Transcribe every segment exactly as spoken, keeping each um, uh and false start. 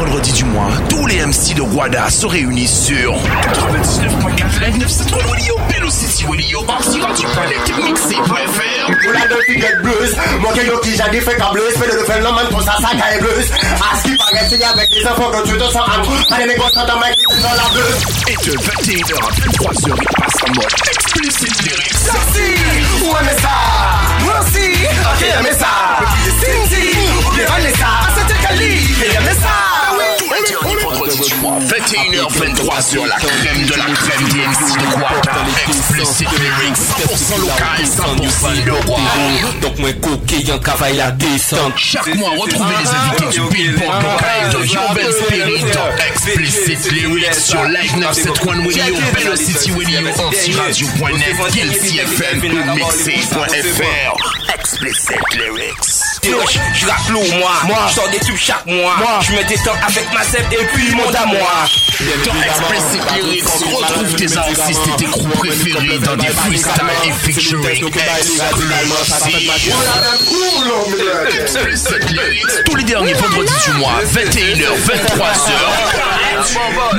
vendredi du mois, tous les M C de Guada se réunissent sur quatre-vingt-dix-neuf point quatre Live neuf cent trois Radio, Bello City Radio, Parti Radio Planète, mixé point F R. Pour la deux filles bleues, mon caillou qui j'ai dit fait qu'à bleues, fait le fait l'homme pour ça, ça caille bleues. À ce qui paraît, c'est avec les enfants que tu te sens en gros, allez les gosses dans ma qui dans la bleue. Et de vingt et une heures à vingt-trois heures, il passe en mode explicit lyrics. Merci, ou aimez ça, moi aussi, ok, aimez ça. Cindy, ou bien aimez ça, c'était Kali, aimez ça. Tous les derniers vendredis du mois, vingt et une heures vingt-trois heures, la crème de la crème des M C de Guada. Explicit lyrics, cent pour cent local, cent pour cent local. Donc moi coquet, y'en travaille la descente. Chaque mois, retrouvez les invités du Billboard local de Urban Spirit dans Explicit Lyrics sur Live neuf cent soixante Radio, Bello City Radio, Anti-Radio point net, Guilty F M, Mixé point F R. Explicit Lyrics. Je rappe lourd moi, moi. Je sors des tubes chaque mois, moi. Je mets des temps avec ma sève et puis le monde à moi. Dans Explicit Lyrics, retrouve tes artistes et tes crews préférés dans des freestyles et featuring Explicit Lyrics. Tous les derniers vendredis du mois, vingt et une heures vingt-trois heures.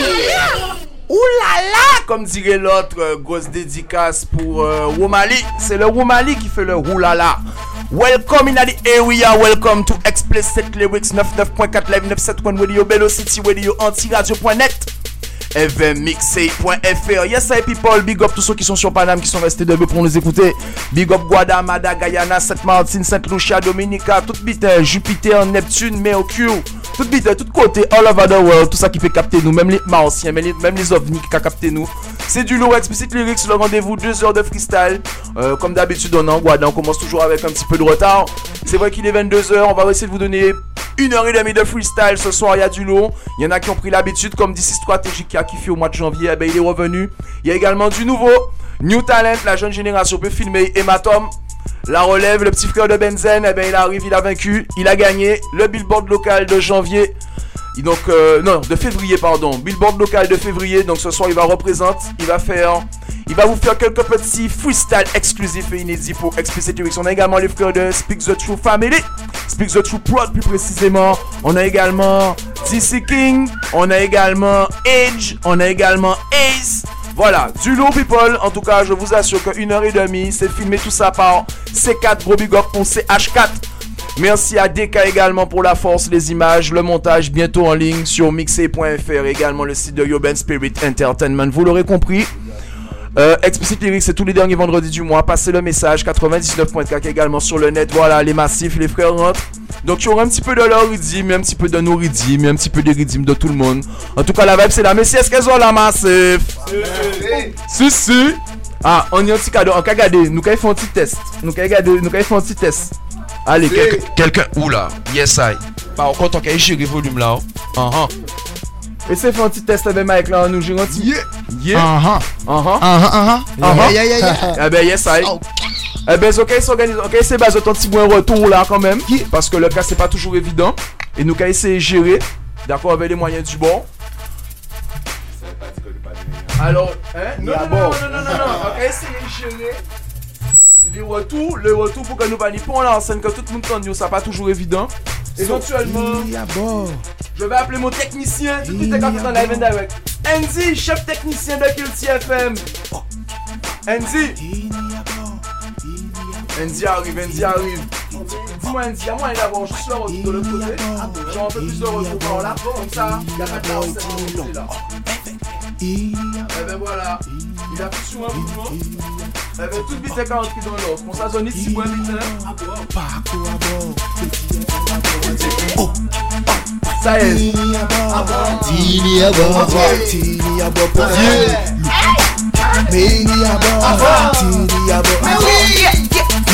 Ouh là là, comme dirait l'autre, euh, grosse dédicace pour euh, Womali. C'est le Womali qui fait le ouh là là. Welcome in the area, welcome to Explicit Lyrics ninety-neuf point quatre Live neuf cent soixante Radio, Bello City Radio, Anti-Radio point net, F M Mixé point F R. Yes, hi people, big up tous ceux qui sont sur Paname, qui sont restés debout pour nous écouter. Big up Guada, Mada, Guyana, Sainte-Martine, Sainte-Lucia, Dominica, toute bite, Jupiter, Neptune, Mercure. Tout bite, tout côté, all over the world, tout ça qui fait capter nous, même les martiens, même les, même les ovnis qui capter nous. C'est du lourd, Explicit Lyrics, le rendez-vous, deux heures de freestyle. Euh, comme d'habitude, on en Guada, on commence toujours avec un petit peu de retard. C'est vrai qu'il est vingt-deux heures, on va essayer de vous donner une heure et demie de freestyle. Ce soir, il y a du lourd. Il y en a qui ont pris l'habitude, comme D C Stratégique qui a kiffé au mois de janvier, eh ben, il est revenu. Il y a également du nouveau, New Talent, la jeune génération peut filmer, Hématome. La relève, le petit frère de Benzen, eh ben il arrive, il a vaincu, il a gagné le Billboard local de janvier. Et donc, euh, non, de février, pardon. Billboard local de février. Donc ce soir, il va représenter, il va faire, il va vous faire quelques petits freestyle exclusifs et inédits pour Explicit Lyrics. On a également les frères de Speak the True Family, Speak the True Prod plus précisément. On a également D C King, on a également Edge, on a également Ace. Voilà, du lourd people. En tout cas, je vous assure qu'une heure et demie, c'est filmé tout ça par C quatre, gros big up pour C H quatre. Merci à D K également pour la force, les images, le montage, bientôt en ligne sur mixé point F R, également le site de Urban Spirit Entertainment. Vous l'aurez compris. Euh, Explicit Lyrics, c'est tous les derniers vendredis du mois. Passez le message, quatre-vingt-dix-neuf point quatre également sur le net. Voilà, les massifs, les frères rentrent. Donc, il y aura un petit peu de leur rythme, un petit peu de nos rythmes, un petit peu des rythmes de tout le monde. En tout cas, la vibe, c'est là. Mais si est-ce qu'elles ont la massif? Si, si. Ah, on y a un petit cadeau. On va regarder. Nous, quand fait un petit test. Nous, quand regarder. Nous, quand fait un petit test. Allez, quelqu'un. Quelqu'un. Oula. Yes, I. Par contre, on va gérer le volume là. Uh-huh. Et c'est fait un petit test avec Mike là, nous gérons un petit. Yeah! Yeah! Uh-huh! Uh-huh! Uh-huh! Uh-huh! Yeah, yeah, yeah! Eh ben, yes, I. Oh. Eh ben, ok, s'organise. Ok, c'est basé ton petit bon retour là quand même. Yeah. Parce que le cas, c'est pas toujours évident. Et nous, qu'à essayer de gérer. D'accord, avec les moyens du bord. Alors, hein? Non, non, non, non, non, non, non. On va essayer de gérer. Les retours, le retour pour que nous pas pour la scène que tout le monde tente, ça pas toujours évident. Éventuellement, je vais appeler mon technicien tout de suite quand il est en live and direct. Andy, chef technicien de Guilty F M. Andy. Andy arrive, Andy arrive. Dis-moi Andy, à moi il d'abord, je suis là de l'autre côté. J'ai un peu plus de retour par là, comme ça, il n'y a pas de scène là. Et ben voilà, il a plus sur un mouvement. Eh ben tout vite c'est quand on est dans l'offre. On s'est donné six points vite. Oh, ça y est. Tini à bord, Tini à bord pour Dieu. Tini à bord, Tini à bord. Mais oui.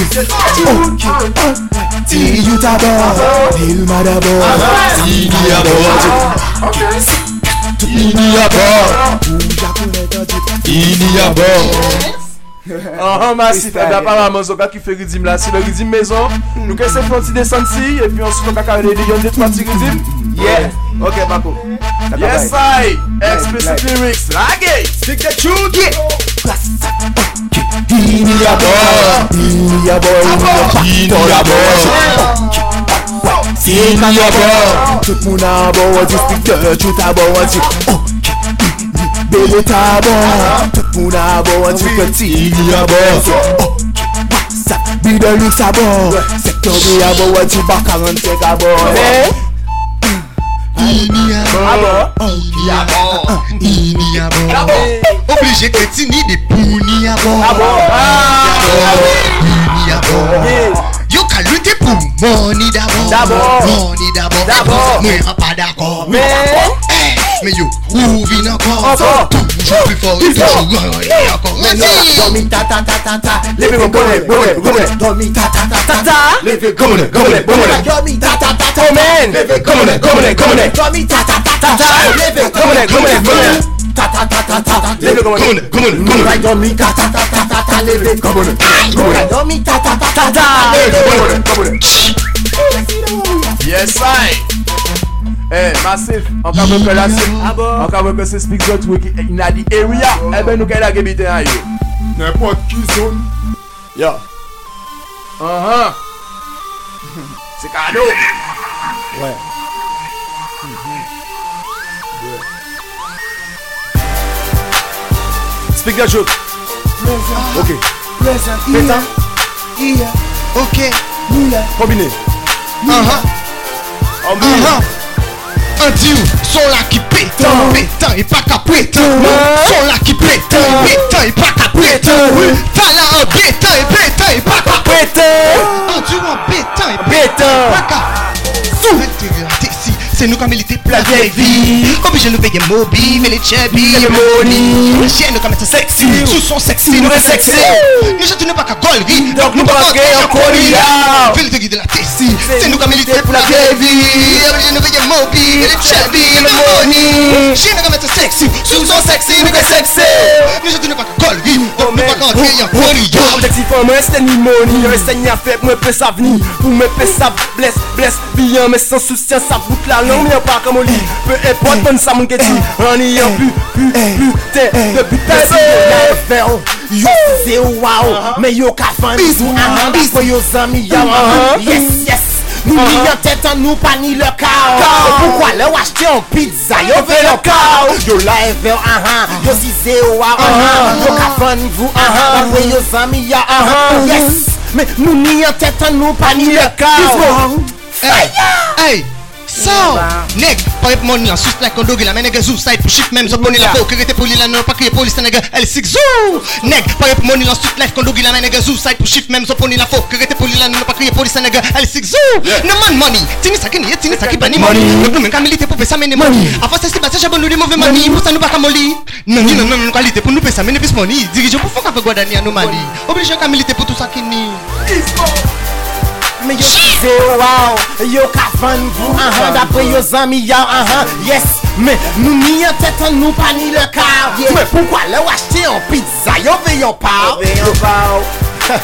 Tini you à bord, Vilma d'abord. Tini à bord. Tini à bord. Tini à bord. Ah, massif, apparemment, c'est qui fait rythme là, c'est le rythme maison. Nous qu'est-ce que c'est descendre ici et puis ensuite on va carrer les deux trois petits rythmes. Yeah. Ok, Paco. Yes, I. Explicit Lyrics. Laggy. Stick the tune. Yeah. Il y a bord. Il y a bord. Il y a bord. c'est lui à bord. Tout le monde à bord, du speaker, tout à bord, du ok. Bébé à bord, tout le monde à bord, du petit à bord. Ok, ça, Bidon Luxe à bord. Secteur B à bord, du bar quarante-cinq à bord. Ini à bord, ini à bord, ini à bord. Obligé que tu n'y des pouni à bord. Ini à bord. Yo qu'à lutter pour money d'abord. Money d'abord. D'abord. Mais pas d'accord. Mais mais yo, où vient encore? Toujours plus fort et toujours encore. Dormi ta ta ta ta ta. Levez vos gommes, gommes, gommes. Dormi ta ta ta ta ta. Levez gommes, gommes, gommes. Dormi ta ta ta ta. Amen. Levez gommes, gommes, gommes. Dormi ta ta ta ta ta. Levez gommes, gommes, gommes. Ta ta ta ta ta ta. Levez gommes, gommes, gommes. Dormi ta ta ta ta ta ta. Levez gommes, gommes. Dormi ta ta ta ta ta. Levez gommes, gommes. Yes, I. Eh, Massif, on va voir que là c'est on va voir que c'est Speak Zot qui in the area. Eh ben nous qu'elle a habité à yo. N'importe qui zone. Yo. Uh-huh. C'est cadeau. Ouais. Speak Zot joke. Ok. Présent. Iya. Ok. Combiné. Uh-huh. En uh-huh. Un dieu, sont là qui pètent, pétant et pas qu'à pétant. Sont là qui pètent, pétant et pas qu'à pétant. T'as là un pétant et pétant et pas qu'à pétant. Un dieu en pétant et pétant. Pas qu'à c'est nous qui milité pour la vieille vie. Obligé de nous payer mobile, mais les chubby, les money. Les chiens nous comme être sexy, sous son sexy, nous sommes sexy. Nous ne pas qu'à gollerie, donc nous pas qu'à encore. Fais le guide de la tessie, c'est nous qui milité pour la vieille vie. Obligé de nous payer mobile, les chubby, les money. Les chiens nous comme être sexy, sous son sexy, nous sommes sexy. Nous ne pas qu'à gollerie, donc nous pas qu'à encore. Objectif en moi, c'est ni money. Reste ni affaire, moi, peut ça venir. Pour me peut ça blesse, blesse, bien, mais sans souci, ça route la langue. On pas comme on lit, peu importe, bonne ça mon qu'est-ce on y a plus, plus, putain, de putain, c'est yo, c'est wow, mais yo, qu'a fan, bisous, ah, bisous, yo, zami, yo, yes, yes, nous n'y en tête, nous pas ni le chaos, pourquoi le acheter en pizza, yo, fait le chaos, yo, live, ah, yo, si c'est wow, ah, yo, qu'a fan, vous, ah, après yo, zami, yo, ah, yes, mais nous n'y en tête, nous pas ni le chaos, hey, hey. So, nèg, pas de money en sus like on dogi la mais nèg zou side pour shift même so poni la faut que rete poli la non pas crier police nèg L six zou nèg, pas de money en sus like on dogi la mais nèg zou side pour shift même so poni la faut que rete poli la non pas crier police nèg L six zou no man money tini ça qui ni tini ça qui bani money nous même camilité pour ça mener money avant ça c'est pas ça j'ai bon nous mauvais money pour ça nous pas camoli non non non non qualité pour nous payer ça mais plus money dirige pour faire avec Guadani anomalie obligé camilité pour tout ça qui ni mais yo c'est wow, yo qu'a fan vous, uh-huh, d'après yo zami ya, uh-huh, yes, mais nous n'y en tête, nous pas ni le car, yeah. Mais pourquoi le acheter en pizza, yo veillons pas, veillons pas,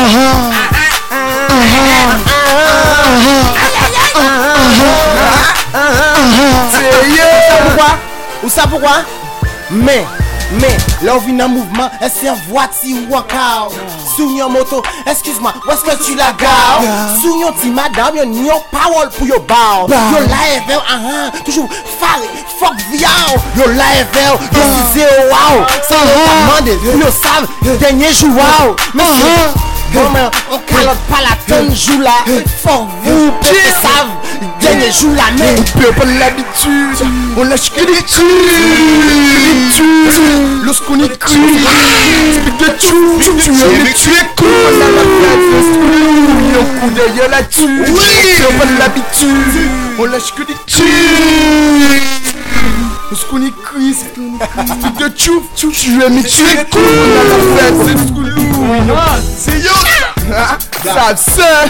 c'est yo, pourquoi, ou ça pourquoi, mais Mais, là on vient en mouvement, est-ce c'est en voiture ou encore? Sous yon moto, excuse-moi, où est-ce que tu la gares? Sous yon ti madame, yon yon parole pour yon bar. Yon live, ah ah, toujours faré, fuck viao. Yon live, yon si zéro wow. Sans demander, yon savent, dernier jour wow. Mais bon, mais on calotte pas la tonne joue là. Fuck vous, qui savent, dernier jour là. Mais on peut pas l'habitude, on lâche que des tues. Lorsqu'on est cru, de tout, tu es mais tu es cool. On a la fête, on coup d'œil là-dessus. Oui, on pas l'habitude, on lâche que des tues. Lorsqu'on est cru, c'est de tout, tu es mais tu es cool. On a la fête, c'est cool. C'est yo, ça c'est.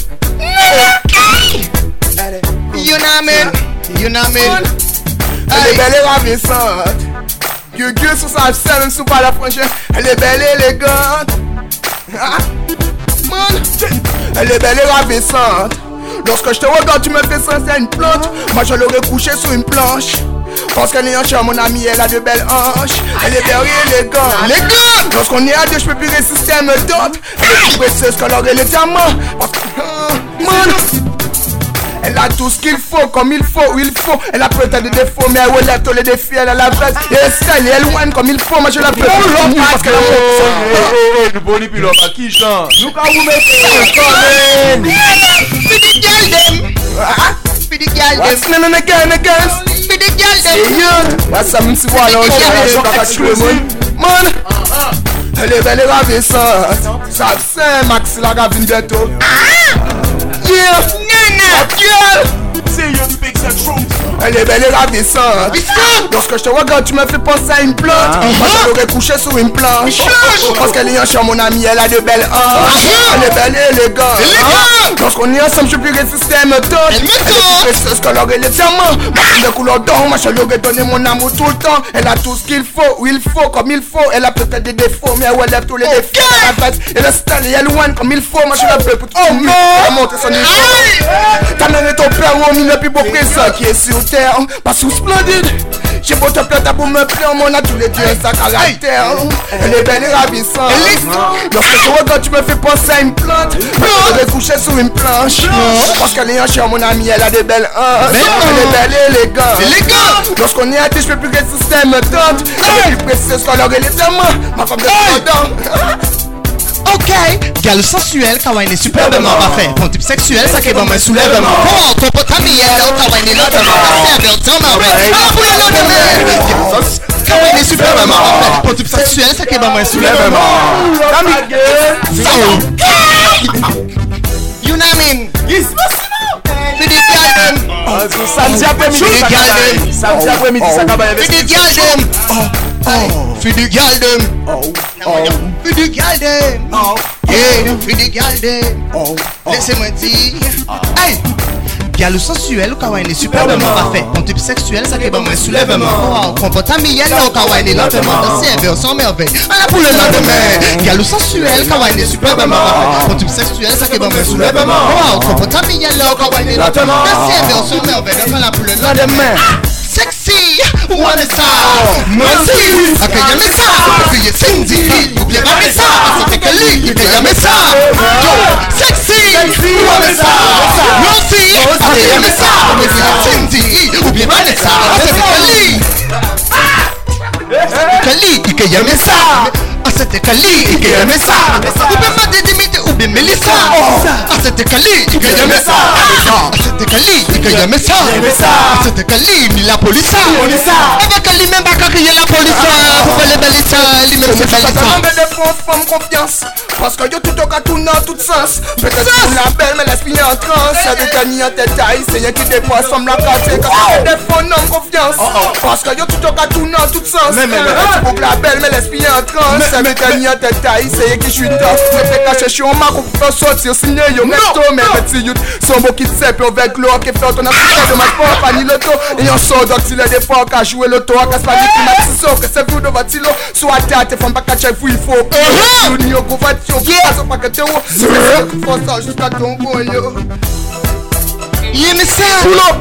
You know man, you know man. Elle est belle et ravissante. Que Dieu sur sa scène, même sous pas la franchise. Elle est belle et élégante. Ah, man, elle est belle et ravissante. Lorsque je te regarde, tu me fais sentir une plante. Moi, je l'aurais couché sur une planche. Parce qu'elle est en chair, mon ami, elle a de belles hanches. Elle est belle et élégante. Élégante. Lorsqu'on est à deux, je peux plus résister, elle me dote. Elle est plus précieuse que l'or et les diamants. Parce que, man, elle a tout ce qu'il faut, comme il faut, où il faut. Elle a peut-être des défauts, mais elle relève tous les défis, elle a la base. Et elle style, et elle wine comme il faut, moi je la peux. Parce qu'elle a mon nous boni puis l'homme à qui chante. Nous quand vous mettez un Fidi girl them. Fidi girl them. What's the name again, again? Fidi girl them. C'est you. What's some si voilà, on s'est man. Elle est belle et ravissante. Ça c'est Max la ravine bientôt. Yeah. Nana. Girl. C'est you speak the truth. Elle est belle et ravissante. Lorsque je te regarde, tu me fais penser à une plante. Moi, je l'aurais couché sur une planche. Parce qu'elle est en chien, mon ami, elle a de belles hanches. Elle est belle et élégante. Lorsqu'on est ensemble, je suis plus résisté, elle me tente. Elle est plus précieuse que l'or et les diamants. Ma fille de couleur d'or, moi, je lui aurais donné mon amour tout le temps. Elle a tout ce qu'il faut, où il faut, comme il faut. Elle a peut-être des défauts, mais elle relève tous les défis. Elle a la et le style, et elle wine comme il faut. Moi, je la veux pour tout le monde. Elle monte son niveau. Ta mère et ton père ont mis le plus beau présent qui est sur terre. Pas sous splendide. J'ai beau te plaire pour me plaire, mon a tous les dieux sa caractère. Elle est belle et ravissante. Lorsque tu regardes, tu me fais penser à une plante. Je vais coucher sur une planche. Parce qu'elle est en chien, mon ami, elle a des belles hanches. Elle est belle et élégante. Lorsqu'on est à tes, je peux plus résister, elle me tente. Elle est plus précieuse que l'or et les diamants. Ma femme de fondant. Ok, gal sensuel, kawaii est superbement parfait. Ton type sexuel, ça qui va me soulèvement. Oh, ton pote ami, elle est kawaii est lentement. C'est avertissement, ouais. Ah, pour le lendemain. Kawaii est superbement parfait. Ton type sexuel, ça qui va me soulèvement. You know what I mean? Yes, Fidi girl them. Samedi après-midi, samedi après-midi, ça va avec Fidi girl them. Oh, Fidi girl them. Oh, oh, Fidi girl them. Oh, yeah, Fidi girl them. Laissez-moi dire. Hey, gal sensuel, kawaii est superbement parfait. Ton type sexuel, ça qui va me soulèvement. Oh, comportement miel, kawaii est lentement dansé, version merveille. Alors pour le lendemain, gal sensuel, kawaii est superbement parfait. Ton type sexuel, ça qui va me soulèvement. Oh, comportement miel, kawaii est lentement dansé, version merveille. Alors pour le lendemain. Sexy, wanna style, mercy, I can you ça, parce que you Cindy, oublie pas ça, parce que lui, il can you ça. Sexy, wanna style, mercy, I can you ça, parce que you Cindy, oublie pas ça, parce que lui, Kali, il can you ça. Ah c'était Kali, il can you ça. Ou bien ma dédimité, ou bien Melissa. Ah c'était Kali, il can you ça. Ah c'était Kali, il can you ça. Ah c'était Kali, ni la police. Avec Kali même pas crier la police. Pour les belles lui même c'est belle. De France, femme confiance. Parce que yo tout au cas tout dans tout sens. Peut-être que la belle mais l'esprit en transe. Avec Kali en tête taille, c'est rien qui dépasse comme la cassée. Quand des fonds non confiance. Parce que yo tout au cas tout dans tout sens. Pour la belle mais l'esprit en transe. Avec Kali en tête taille, c'est rien qui suis top. Je fais cacher chez on m'a pour faire sortir signer yo resto mais petit youth. Son beau qui sait puis avec l'eau qui fait ton africain de ma sport pas ni l'auto. Et on sort donc il a des fois qu'à jouer l'auto à casse pas du climatiseur que c'est vous de vatilo. Soit à te femme pas qu'à chef il faut. Yo go vatio. Passe pas que t'es où. Faut ça jusqu'à ton boyo. Y'a mes ça.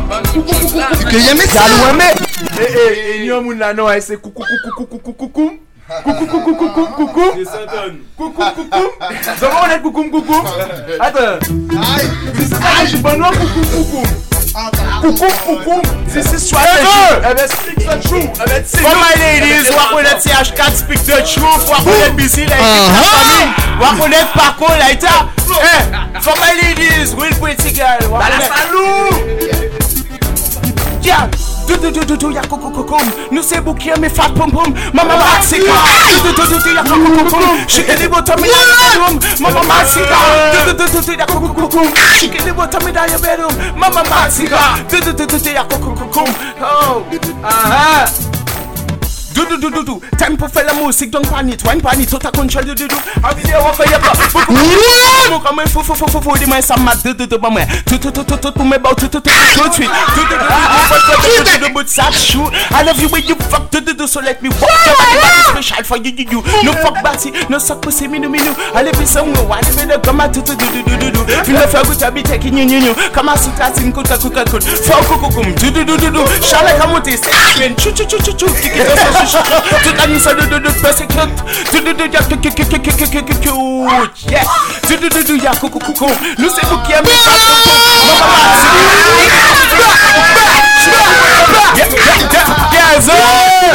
Que y'a mes ça. Eh eh, et nous moun là non, c'est coucou coucou coucou coucou. Coucou coucou coucou coucou. Coucou coucou. Ça va on est coucou coucou. Attends. Aïe. Je bon coucou coucou. Coucou coucou. This is strategy. Eh ben speak the truth. Eh ben for my ladies, wa connaître C H quatre speak the truth. Wa connaître busy like famille. Wa connaître Paco like ça. Eh, for my ladies, real pretty girl. Wa connaître yeah. Do do do do do ya coco coco. Nous c'est bouquet mais fat pom pom. Mama Maxika. Do do do do ya coco coco. Shake the bottom in your bedroom. Mama Maxika. Do do do do ya coco coco. Shake the bottom in your bedroom. Mama Maxika. Do do do do ya coco coco. Oh, aha. Do do do do do. Time pour faire la musique donc pas ni toi pas ni tout à contrôle do do do. Avis on fait pas. Moi comme fou fou fou fou fou dis moi ça m'a do do do moi. Tout tout tout tout pour me baut tout tout tout tout de suite. Do do do do do but ça shoot. I love you when you fuck do do do so let me walk. Special for you you you. No fuck body, no suck pussy minu minu. Allez puis ça moi allez mais comme tout tout do do do do. Feel the feel good to be taking you you. Comme à sous ta tin kuta kuta kuta. Fuck kuku kum do do do do do. Shala kamote c'est chu chu chu chu chu. Tout la nuit ça de de de persécute. Tu de de ya que que que que que que que que yeah. Tu de de de ya coucou coucou. Nous c'est vous qui aimez pas coucou. Maman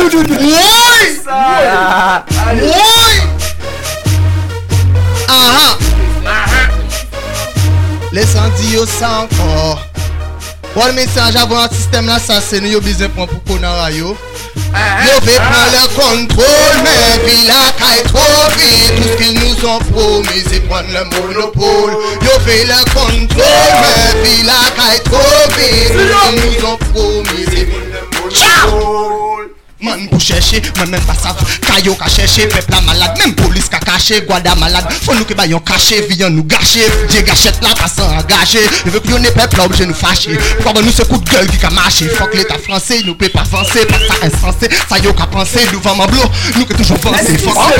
Ah l'incendie au sang encore. Bon message avant un système là, ça c'est nous besoin pour pour Konara yo. Yo veut prendre le contrôle, mais puis la caille trop vite. Tout ce qu'ils nous ont promis, c'est prendre le monopole. Yo fait le contrôle, mais puis la caille trop vite. Tout ce qu'ils nous ont promis, c'est prendre le monopole. Man pour chercher, moi même pas savent. Kayo ka chercher, peuple la malade. Même police ka caché, Guada malade. Faut nous que bayon caché, viens nous gâcher. Dieu gâchette là, pas s'engager. Il veut que y'en ait peuple là, obligé nous fâcher. Pourquoi nous ce coup de gueule qui ka marché. Faut que l'état français, nous peut pas avancer. Pas ça insensé, ça yo ka penser. Devant ma bleu, nous que toujours penser. Faut que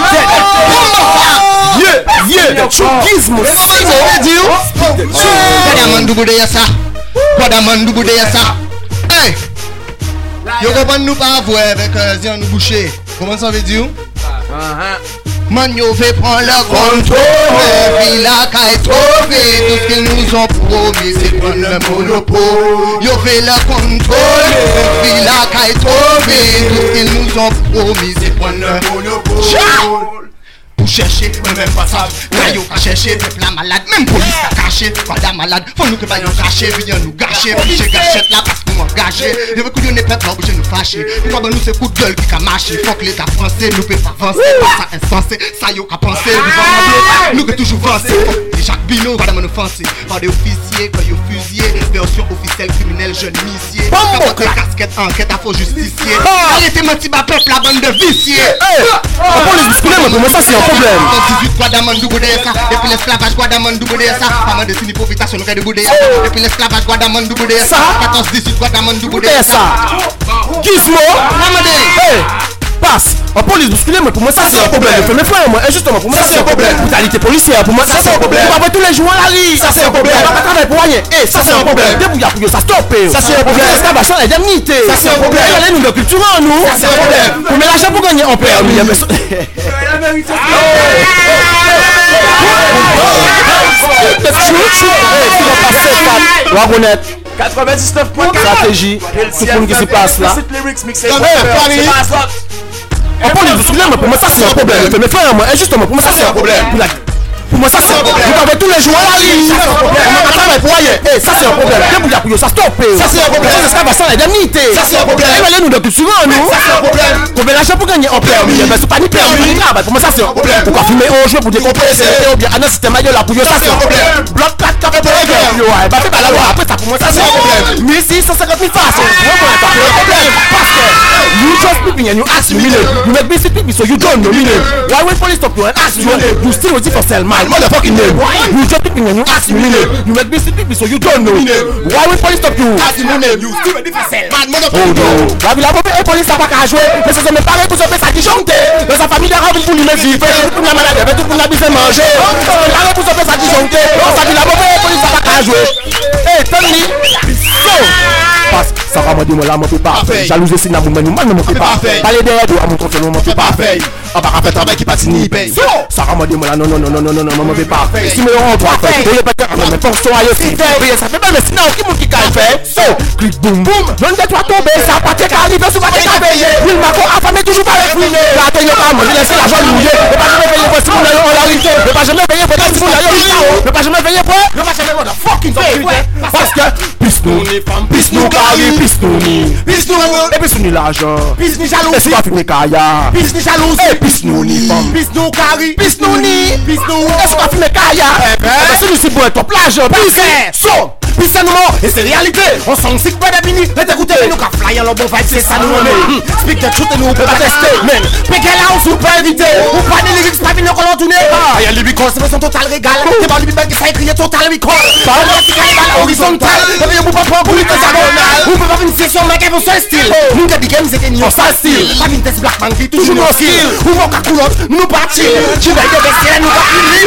yeah, yeah, choukisme, si vous voulez dire. Guada man double de ça. Guada man double de ça. Hey! Yo comprenez nous pas avouer avec Zian nous boucher. Comment ça veut dire? Man yo fait prendre le contrôle. Puis la caille trop vite. Tout ce qu'ils nous ont promis c'est prendre le monopole. Yo fait le contrôle. Puis la caille trop vite. Tout ce qu'ils nous ont promis c'est prendre le monopole. Pour chercher, mais même pas ça. Kayo ka chercher, peuple la malade. Même police ka caché, Guada malade. Faut nous que bayon caché, viens nous gâcher. J'ai gâchette là parce qu'on engagé. Je veux que y'en ait peuple là, obligé nous fâcher. Pourquoi nous c'est coup de gueule qui ka marché. Faut que l'état français nous peut pas avancer. Pas ça insensé, ça yo ka penser. Nous que toujours avancer. Jacques Bino, Guada man offensé. Par des officiers, quand yo fusillé. Version officielle criminelle, jeune initié. Comme casquette, enquête, à faux justicier. Arrêtez menti bas peuple, la bande de viciers. On peut les discuter, mais pour moi ça c'est un problème. dix-huit Guada man double de ça. Depuis l'esclavage Guada man double de ça. Pas mal de signes profitation, nous fait de bouder ça. Depuis l'esclavage Guada man double de ça. quatorze dix-huit Guada man double de ça. Gizmo, hey, passe. En police bousculé, mais pour moi ça c'est un problème. Mes frères, moi, justement pour moi ça c'est un problème. Brutalité policière, pour moi ça c'est un problème. On va voir tous les jours à la rue, ça c'est un problème. On va pas travailler pour rien, eh, ça c'est un problème. Débrouillard pour ça stoppe. Ça c'est un problème. L'esclavage, l'indemnité, ça c'est un problème. Allez nous de culture en nous, ça c'est un problème. Pour mettre l'argent pour gagner en paix. quatre-vingt-dix-neuf point quatre stratégie, tout le monde qui se passe là. On peut les discuter, mais pour moi ça c'est un problème. Mes frères, moi, justement, pour moi ça c'est un problème. Pour moi ça c'est un problème. Vous avez tous les jours à la rue, ça c'est un problème. On va travailler pour rien, eh, ça c'est un problème. Débrouillard pour ça stoppe. Ça c'est un problème. Ça c'est pas l'indemnité. Ça c'est un problème. Allez nous de culture en nous. Ça c'est un problème. Pour mettre l'argent pour gagner en permis, mais c'est pas ni permis ni travail. Pour moi ça c'est un problème. Pourquoi fumer au jeu pour décompresser ou bien un système là pour ça c'est un problème. Bloc quatre café pour guerre. Yo, ouais, bah c'est pas la loi. Après ça pour moi ça c'est un problème. mille six cent cinquante mille façons. Vraiment c'est un problème parce que you just people and you ask me you make me people so you don't know me. Why when police stop you and ask you you still waiting for sell my motherfucking name. You just people and you ask me you make me people so you don't know. Why when police stop you ask me name you still waiting for sell my motherfucking name. La ville a pas fait police ça pas qu'à jouer mais c'est mes parents pour se faire ça qui chante. Dans sa famille la ville pour lui mettre vivre pour la malade tout pour la bise manger. La pour se faire ça qui chante. Dans sa ville a pas fait police ça pas qu'à jouer. Eh Tony parce ça va me dire là mon pas jalousie c'est na mon nous man mon pas parler derrière à mon contrôle mon pas fait on va faire travail qui pas ni paye ça va me dire là non non non non non non non mon pas fait si me on doit faire il pas mais fonction ailleurs si ça fait pas mais sinon qui mon qui fait so clic boum boum non de toi tomber ça pas t'es arrivé sur pas t'es veiller il m'a pas affamé toujours pas refouler là t'es pas moi laisser l'argent mouiller et pas jamais payer pour si mon on la rite et pas jamais payer pour si mon et pas jamais payer pour ne pas jamais pour fucking pay parce que plus nous les femmes plus nous carré plus nous ni plus nous et plus nous l'argent plus nous jaloux et c'est pas fumer kaya plus nous jaloux et plus nous ni femmes plus nous carré plus nous ni plus nous et c'est pas fumer kaya c'est nous si pour ton plage plus so puis c'est nous et c'est réalité on s'en sick pas d'abini et t'écouter nous qu'à flyer le bon vibe c'est ça nous on speak the truth et nous on peut pas tester man pick it out ou pas éviter ou pas des lyrics pas venir qu'on tourner ah y'a les lyrics c'est son total régal c'est pas lui qui ça écrit total record pas le horizontal et puis on peut pas prendre pour lui que ça va on peut pas une session mec et vos seul style nous que des games c'est que nous ça style pas une test black man qui toujours nos style ou vos caculottes nous partir tu vas de bestier nous pas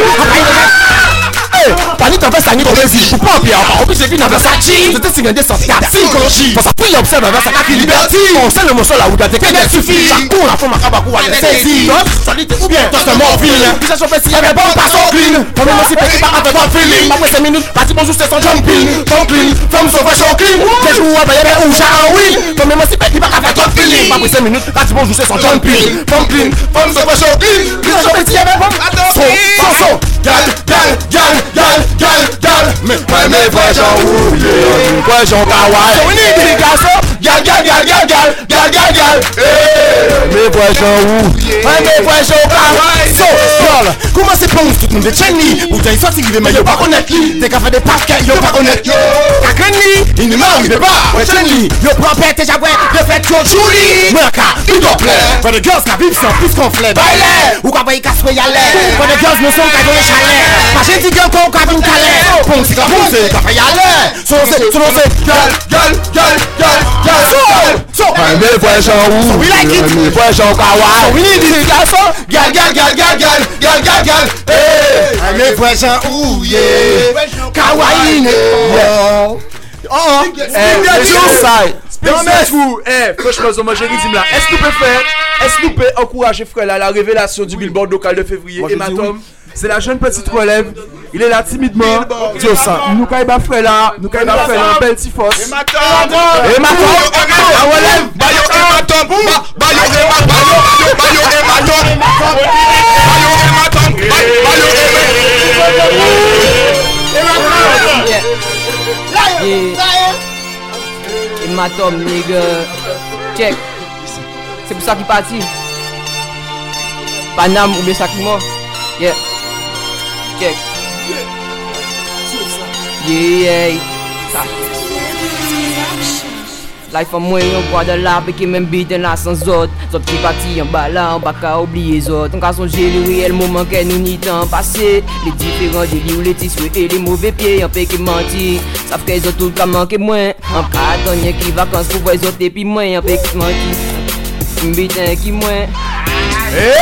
finir Pani t'en fais ça ni ton résil, je pas bien. En plus j'ai vu dans Versace, c'était signé des sorties de psychologie. Pour ça puis observe vers sa carte liberté. On sait le morceau là où t'as qu'elle suffit. Chaque coup la forme akabakou à saisir. Solide ou bien toi c'est morphine. Puis ça fait si avec bon pas son clean. Comme même si petit pas avec bon feeling. Après cinq minutes, parti bonjour c'est son jumping. Ton clean, femme sauvage au clean. Des jours à bailler ou j'ai un oui. Ton émancipé, il va qu'à faire ton feeling. Après cinq minutes, quand tu vas jouer son John Peel. Femme clean, femme se fait choquer. Puis ça choque, il y a même femme. Son, son, son. Gal, gal, gal, gal, gal, gal. Mais, mais, mais, vrai Jean Rouillé. Vrai Jean Kawaii. So we need the garçon. Gal, gal, gal, gal, gal, gal, gal, gal. Mais, vrai Jean Rouillé. Mais, vrai Jean Kawaii. So, girl, comment c'est pour nous tout le monde de Chenny? Ou t'as une sortie qui veut, mais y'a pas honnête li. T'es qu'à faire des paquets, y'a pas honnête yo. T'as qu'un lit, il ne m'arrive pas. Ouais, Chenny, y'a prend pète et j'avoue, y'a fait trop Julie. Mais qu'à, tout en plaît. For the girls, la vive, c'est en plus qu'on flède. Baile, ou qu'à voyer casse y'a l'air. For the girls, nous sommes qu'à donner chalet. Pas j'ai dit girl qu'on qu'à une calais. Pong, c'est qu'à pousser, qu'à faire y'a l'air. So, c'est, so, c'est, gal, gal, gal, gal, gal. So, so, mais vrai Jean Roux. So we like it. Mais vrai Jean Kawaii. So we need this garçon. Gal, gal, gal, gal, gal, gal, gal, gal. Hey, mais vrai Jean Roux, yeah. Kawaii, yeah. Oh, eh, Side. Non mais vous, eh, franchement, moi j'ai dit là, est-ce que vous pouvez faire, est-ce que vous pouvez encourager frère là, la révélation du Billboard local de février, Hématome, c'est la jeune petite relève, il est là timidement, Dieu ça, nous quand il va frère là, nous quand il va faire là, un bel petit force. Hématome, Hématome, la relève, Bayo Hématome, Bayo Hématome, Bayo Hématome, Bayo Hématome, Bayo Hématome. Hématome, nigga. Check. C'est pour ça qu'il partit. Panam ou bien ça qui mort. Yeah. Check. Yeah. Ça. Life en moi, on voit de l'arbre qui même bite là sans autres. Sauf qui partit en bas là, on va qu'à oublier les autres. On casse son gel, le réel moment qu'elle nous n'y temps passé. Les différents délits ou les tissus et les mauvais pieds, un peu qui mentit. Ça fait qu'ils ont tout qu'à manquer moins. En cas d'année qui vacances pour voir les autres et puis moins, un peu qui mentit. Un bitin qui moins. Eh eh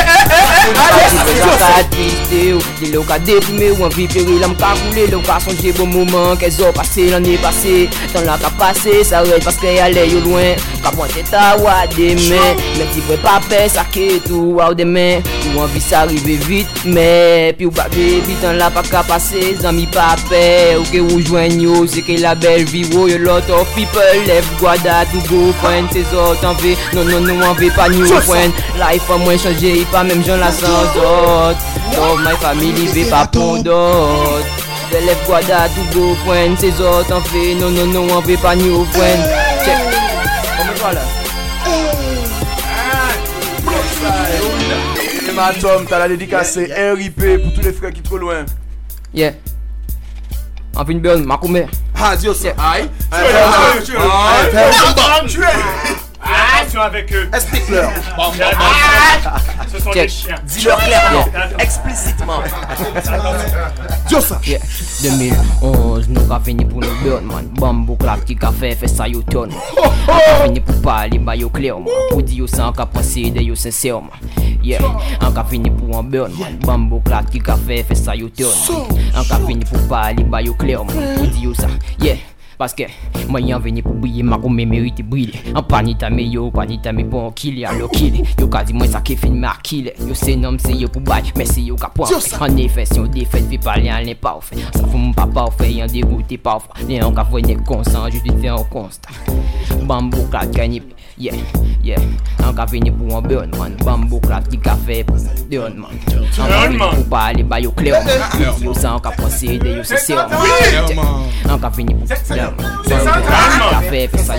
eh eh des locaux déprimés ou envie péril à me calculer le cas songer bon moment qu'elles ont passé l'année passée dans la qu'a passé ça arrête parce qu'elle allait au loin qu'a pointé ta wa demain mais tu veux pas faire ça que tout wa demain ou envie ça arriver vite mais puis ou pas baby dans la pas qu'a passer amis pas peur ou que vous joignez c'est que la belle vie wo a lot of people left guada to go find ces autres en vie non non non on veut pas new friend life à moins j'ai pas même j'en la sans d'autres. Dans ma famille, il veut pas pour d'autres. De lève guada, tout go friend. Ces autres en fait, non, non, non, on veut pas new friend. Check. Comment toi là? Hématome, t'as la dédicace R I P pour tous les frères qui trop loin. Yeah. En fin de bonne, ma commère. Ah, Dieu, c'est. Aïe. Tu es. Attention avec eux. Explique-leur. Ce sont des chiens. Dis-leur clairement, explicitement. Dieu ça. Yeah. deux mille onze, nous avons fini pour nous burn, man. Bambou clap qui a fait, fait ça, you turn. Nous avons fini pour parler, bah, yo clair, man. Pour dire ça, on a pensé de yo sincère, man. Yeah. On a fini pour un burn, man. Bambou clap qui a fait, fait ça, you turn. On a fini pour parler, bah, yo clair, man. Pour dire ça. Yeah. Parce que moi y'en venu pour briller, ma comme mérite briller. En panita me yo, panita me pour kill ya, le kill. Yo quasi moi ça qui filme à kill. Yo c'est nom c'est yo pour bail, mais c'est yo qui point. En effet, si on défait, puis parler en l'imparfait. Ça faut mon papa parfait, y'en dégoûté parfois. Les on qu'a venir constant, juste faire un constat. Bambou clap gagné. Yeah, yeah. On qu'a venu pour un burn man. Bambou clap qui qu'a fait burn man. On qu'a pour parler bah yo clair. Yo ça on qu'a pensé de yo c'est sûr. On qu'a venu pour c'est ça, café, fait ça,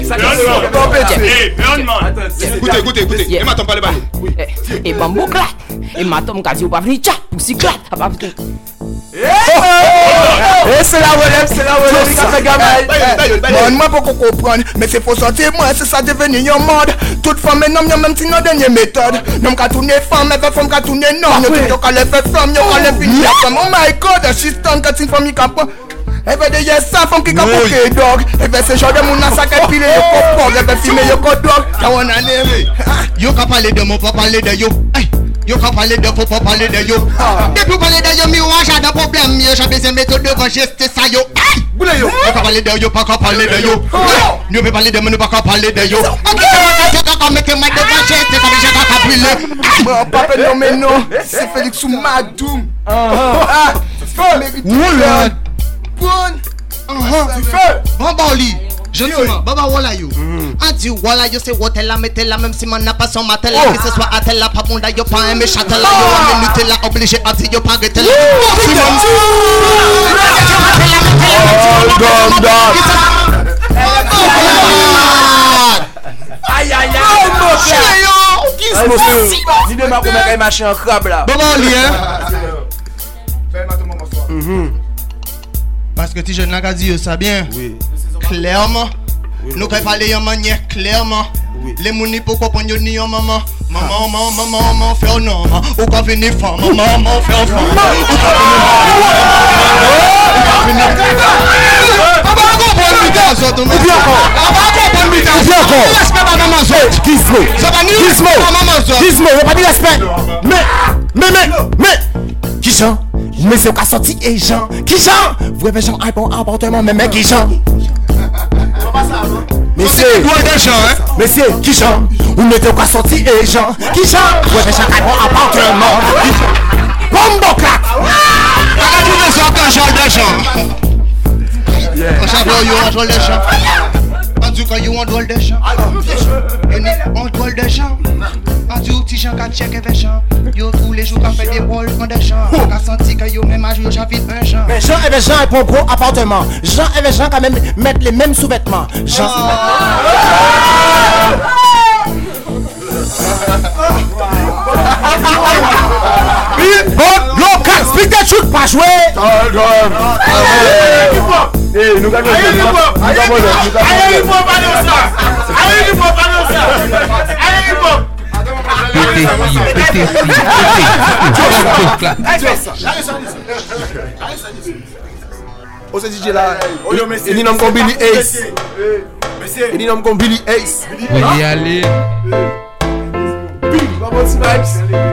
écoutez, écoutez, écoutez, et m'attends pas les balles. Et bambou clac, et m'attends quasi au pas venir tcha, pour si clac, à pas Eh c'est la relève, c'est la relève, ça fait gamin. Moi pour qu'on comprenne, mais c'est faut sortir moi, c'est ça devenir un mode. Toute femme et non, y'a même si non dernière méthode. Non qu'à tourner femme, mais femme qu'à tourner non. Y'a qu'à les faire femme, y'a qu'à les finir femme. Oh my god, she's done quand une femme y capable. Elle veut dire yes, ça femme qui a bouqué dog. Elle veut se genre de mon sac et pile yo cop, elle veut filmer yo cop dog. Ça on a name. Yo ka parler de mon pas parler de yo. Yo ka parler de faut pas parler de yo. Depuis parler de yo mi wa j'ai des problèmes, yo j'ai besoin méthode devant geste ça yo. Boule yo. Yo ka parler de yo pas ka parler de yo. Yo veut parler de moi pas ka parler de yo. OK, ça va ka mettre ma devant geste ça déjà ka brûler. Moi papa non mais non, c'est Félix ou Madoum. Ah. Oula. Bon, tu fais. Baba Oli, gentiment, Baba Wala yo. A dit voilà yo c'est hôtel là mettez là même si man n'a pas son matel là que ce soit à tel là pas bon là yo pas un méchant là yo un minute là obligé à dire yo pas arrêter là Aïe aïe aïe. Dis de ma comment machin en crabe là. Bon bon lien. Parce que tu jeune là dit ça bien. Oui. Clairement. Nous pouvons parler en manière clairement. Les mounis pour comprendre ni en maman. Maman, maman, maman, maman, faire non. Ou quand venir femme, maman, maman, faire femme. Ou quand venir on va comprendre putain ça tout. Ou bien encore. On va comprendre putain. Ou bien encore. Respect à maman ça. Gizmo. Ça va ni Gizmo. Maman ça. Gizmo, on va pas dire respect. Mais mais mais mais qui chante? Mais c'est qu'à sortir et Jean. Qui chante? Vous avez Jean un bon appartement mais mais qui chante? Monsieur, monsieur, qui chante? Vous mettez qu'à sortir et Jean. Qui chante? Vous avez Jean un bon appartement. Bombo clac. Regardez les gens quand Jean de Jean. On s'appelle you want all the champ. En tout cas you want all the champ. You need all the champ. En tout petit champ qu'à check et champ. Yo tous les jours qu'à faire des balles dans des champs. Qu'à sentir que yo même âge yo j'habite un champ. Mais Jean et Jean est pour gros appartement. Jean et Jean quand même mettre les mêmes sous-vêtements. Jean bon, local, speak the truth, pas jouer. Eh, nous gagnons. Allez, nous gagnons. Allez, il faut pas nous ça. Allez, il faut pas nous ça. Allez, il faut. Pété fille, pété fille. Oh, c'est D J là. Il dit non comme Billy Ace. Il dit non comme Billy Ace. On y aller. Billy, Bubble Vibes.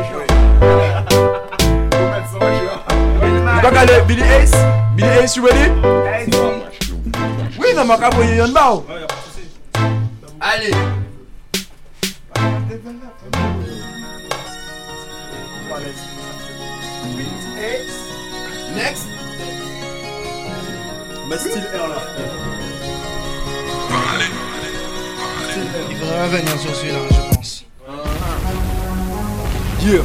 Tu vas aller Billy Ace? Billy Ace, you ready? Oui, non, mais quand il y a un bao. Allez. Next. Mais style R là. Il faudrait revenir sur celui-là, je pense. Yeah.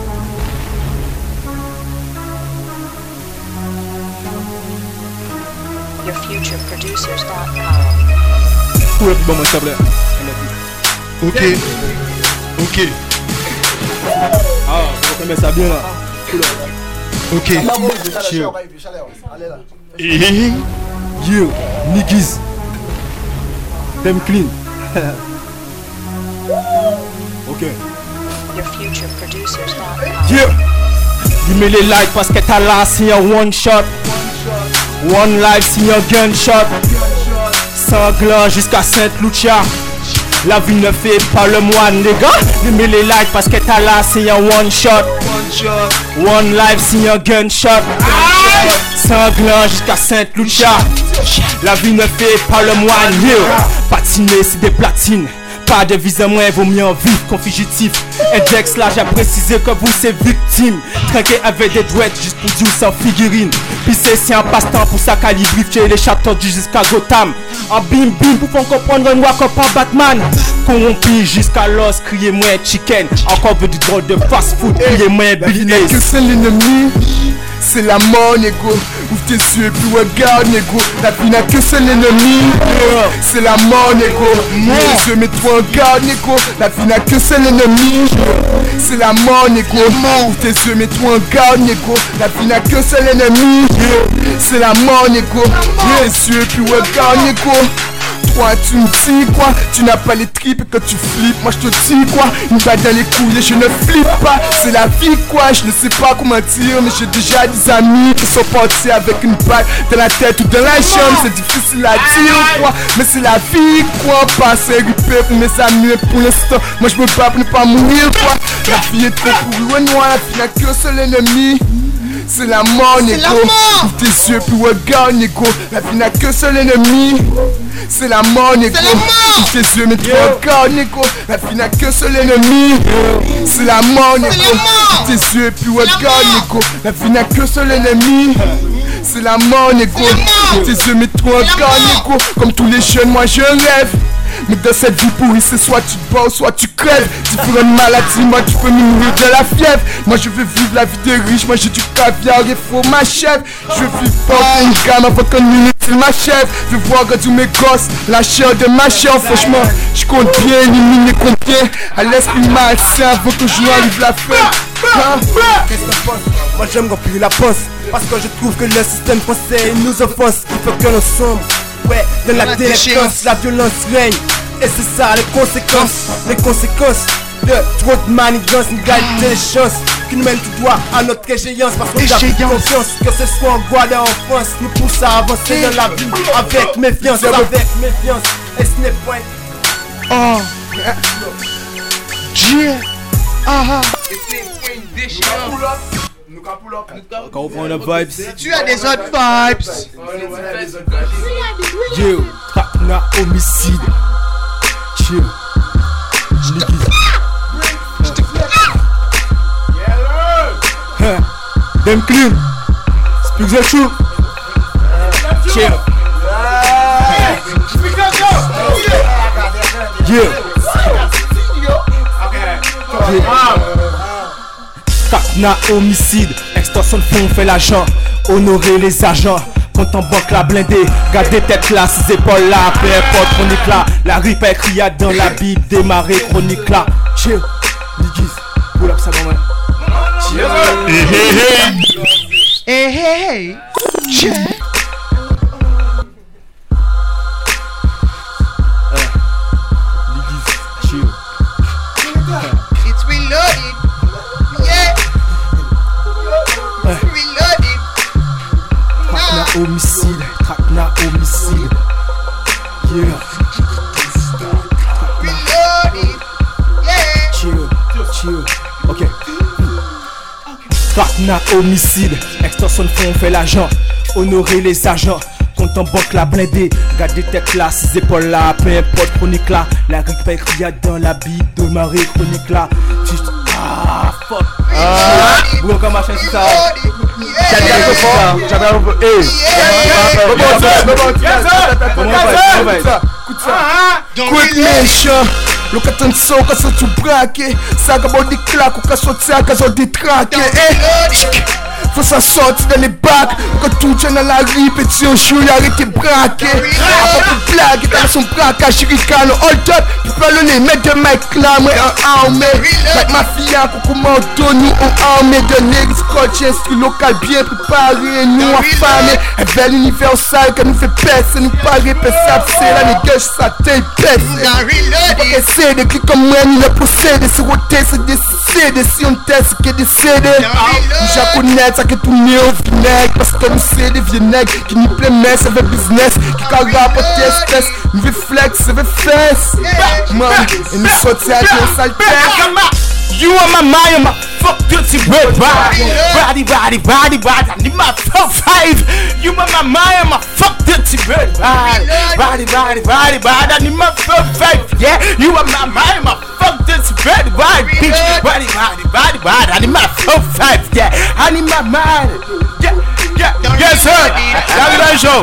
your future producers dot com. Pour être bon, moi, s'il te plaît. Ok. Ok. Ah, on met ça bien là. Ok. Chill. Eh, yo, niggas. Them clean. Ok. Your future producers dot com. Yeah. You mets les likes parce que t'as là, c'est un one shot. One life, c'est un gunshot. Sanglant jusqu'à Sainte-Lucia. La vie ne fait pas le moine, les gars. You mets les likes parce que t'as là, c'est un one shot. One life, c'est un gunshot. Sanglant jusqu'à Sainte-Lucia. La vie ne fait pas le moine, yo. Patiner, c'est des platines. Pas de visa moins, vaut mieux en vivre qu'on fugitif. Index là, j'ai précisé que vous c'est victime. Trinqué avec des douettes juste pour dire sans figurine. Puis c'est un passe-temps pour ça calibrifier les châteaux du jusqu'à Gotham. En bim bim pour qu'on comprenne un noir comme pas Batman. Corrompu jusqu'à l'os, criez moi chicken. Encore veut du drôle de fast food, criez moi Billy Ace. Que c'est l'ennemi, c'est la mort négo. Ouvre tes yeux et puis regarde négo. La vie n'a que seul ennemi, c'est la mort négo. Je mets-toi en garde négo. La vie n'a que seul ennemi, c'est la mort négo. Ouvre tes yeux, mets-toi en garde négo. La vie n'a que seul ennemi, c'est la mort négo. Les yeux et puis regarde négo. Toi tu me dis quoi? Tu n'as pas les tripes que tu flippes. Moi je te dis quoi? Une balle dans les couilles et je ne flippe pas. C'est la vie quoi, je ne sais pas comment dire. Mais j'ai déjà des amis qui sont partis avec une balle dans la tête ou dans la jambe. C'est difficile à dire quoi, mais c'est la vie quoi. Passer ripé pour mes amis et pour l'instant moi je me bats pour ne pas mourir quoi. La vie est trop pour le noir, la vie n'a qu'un seul ennemi, c'est la mort négo. Ouvre tes yeux puis regarde négo. La vie n'a qu'un seul ennemi, c'est la mort négo. Ouvre tes yeux mais tu regardes négo. La vie n'a qu'un seul ennemi, c'est la mort négo. Ouvre tes yeux puis regarde négo. La vie n'a qu'un seul ennemi, c'est la mort négo. Ouvre tes yeux mais tu regardes négo. Comme tous les jeunes moi je rêve, Mais dans cette vie pourrie, c'est soit tu te bats ou soit tu crèves. Différentes maladies, moi tu peux mourir de la fièvre. Moi je veux vivre la vie de riche, moi j'ai du caviar et faut ma chef. Je veux vivre pas une gamme avant qu'un minute il m'achève. Je veux voir grandir mes gosses, la chair de ma chair. Franchement, je compte bien éliminer combien à l'esprit malsain avant que je arrive la fin. Hein? Moi j'aime remplir la poste parce que je trouve que le système français nous offense. Il faut que l'on sombre, ouais, dans la délinquance, la violence règne. Et c'est ça les conséquences, les conséquences de trop de manigance, une égalité des chances qui nous mène tout droit à notre échéance. Parce qu'on a plus confiance, que ce soit en Guadeloupe ou en France, nous pousse à avancer dans la vie avec méfiance, avec méfiance. Et ce n'est pas... Oh Dieu. Ah Quand on prend le vibes, tu as des autres vibes. Yo, Trapna homicide. Chill. Them clean. Speak the truth. Chill. Yeah. Trapna homicide, extorsion de fonds, fait l'argent, honorer les agents, compte en banque la blindée, garder tête là, ses épaules là, peu importe chronique là, la rip est criade dans la Bible, démarrer chronique là. Chill, niggas, pull up ça maman. Chill. Hey hey hey. Chill. Niggas, chill. It's reloaded. Yeah. Reloaded. Trapna homicide, Trapna homicide. Yeah. Reloaded. Yeah. Chill, chill. Ok. Trapna homicide, extorsion de fonds, fait l'argent, honorer les agents. Compte en banque la blindée, garder tête là, ses épaules là, peu importe chronique là. La rip est criade dans la Bible, démarrer chronique là. Juste, ah fuck. Ah, bro, comme machin c'est ça. J'avais un peu fort, j'avais un peu. Eh! Écoute ça! Quick méchant! Le carton so quand ça tu braque, ça gabo des claques ou quand sortir à quand des traques. Eh! Faut ça sortir dans les bacs, quand tout tient dans la répétition, je suis arrêté braqué. Après pour blague, dans son braquage, chiricano, hold up, tu peux le nez, mettre de mec là, moi un armé. Like ma fille, coucou manteau, nous on armé de nègres, scotch, instru local bien préparé, nous affamés. Un bel universal qui nous fait percer, nous paraît perçable, c'est la négage, ça t'est percé. Faut pas essayer de cliquer comme moi, ni le procédé, c'est roté, c'est décidé, si on teste, c'est décédé. Je connais ça qui tourne au vinaigre, parce que nous c'est des vieux nègres qui nous plaît, mais ça fait business, qui carrent pour tes espèces, nous fait flex, ça fait fesse. Man, et nous sortir à nos sales têtes. You on my mind, my fuck dirty red body, body, body, body, body. I need my top five. You on my mind, my fuck dirty red body, body, body, body, body. I need my top five. Yeah, you on my mind, my fuck dirty red body, bitch. Body, body, body, body. I need my top five. Yeah, I need my mind. Yeah, yeah, yes sir. That's the show.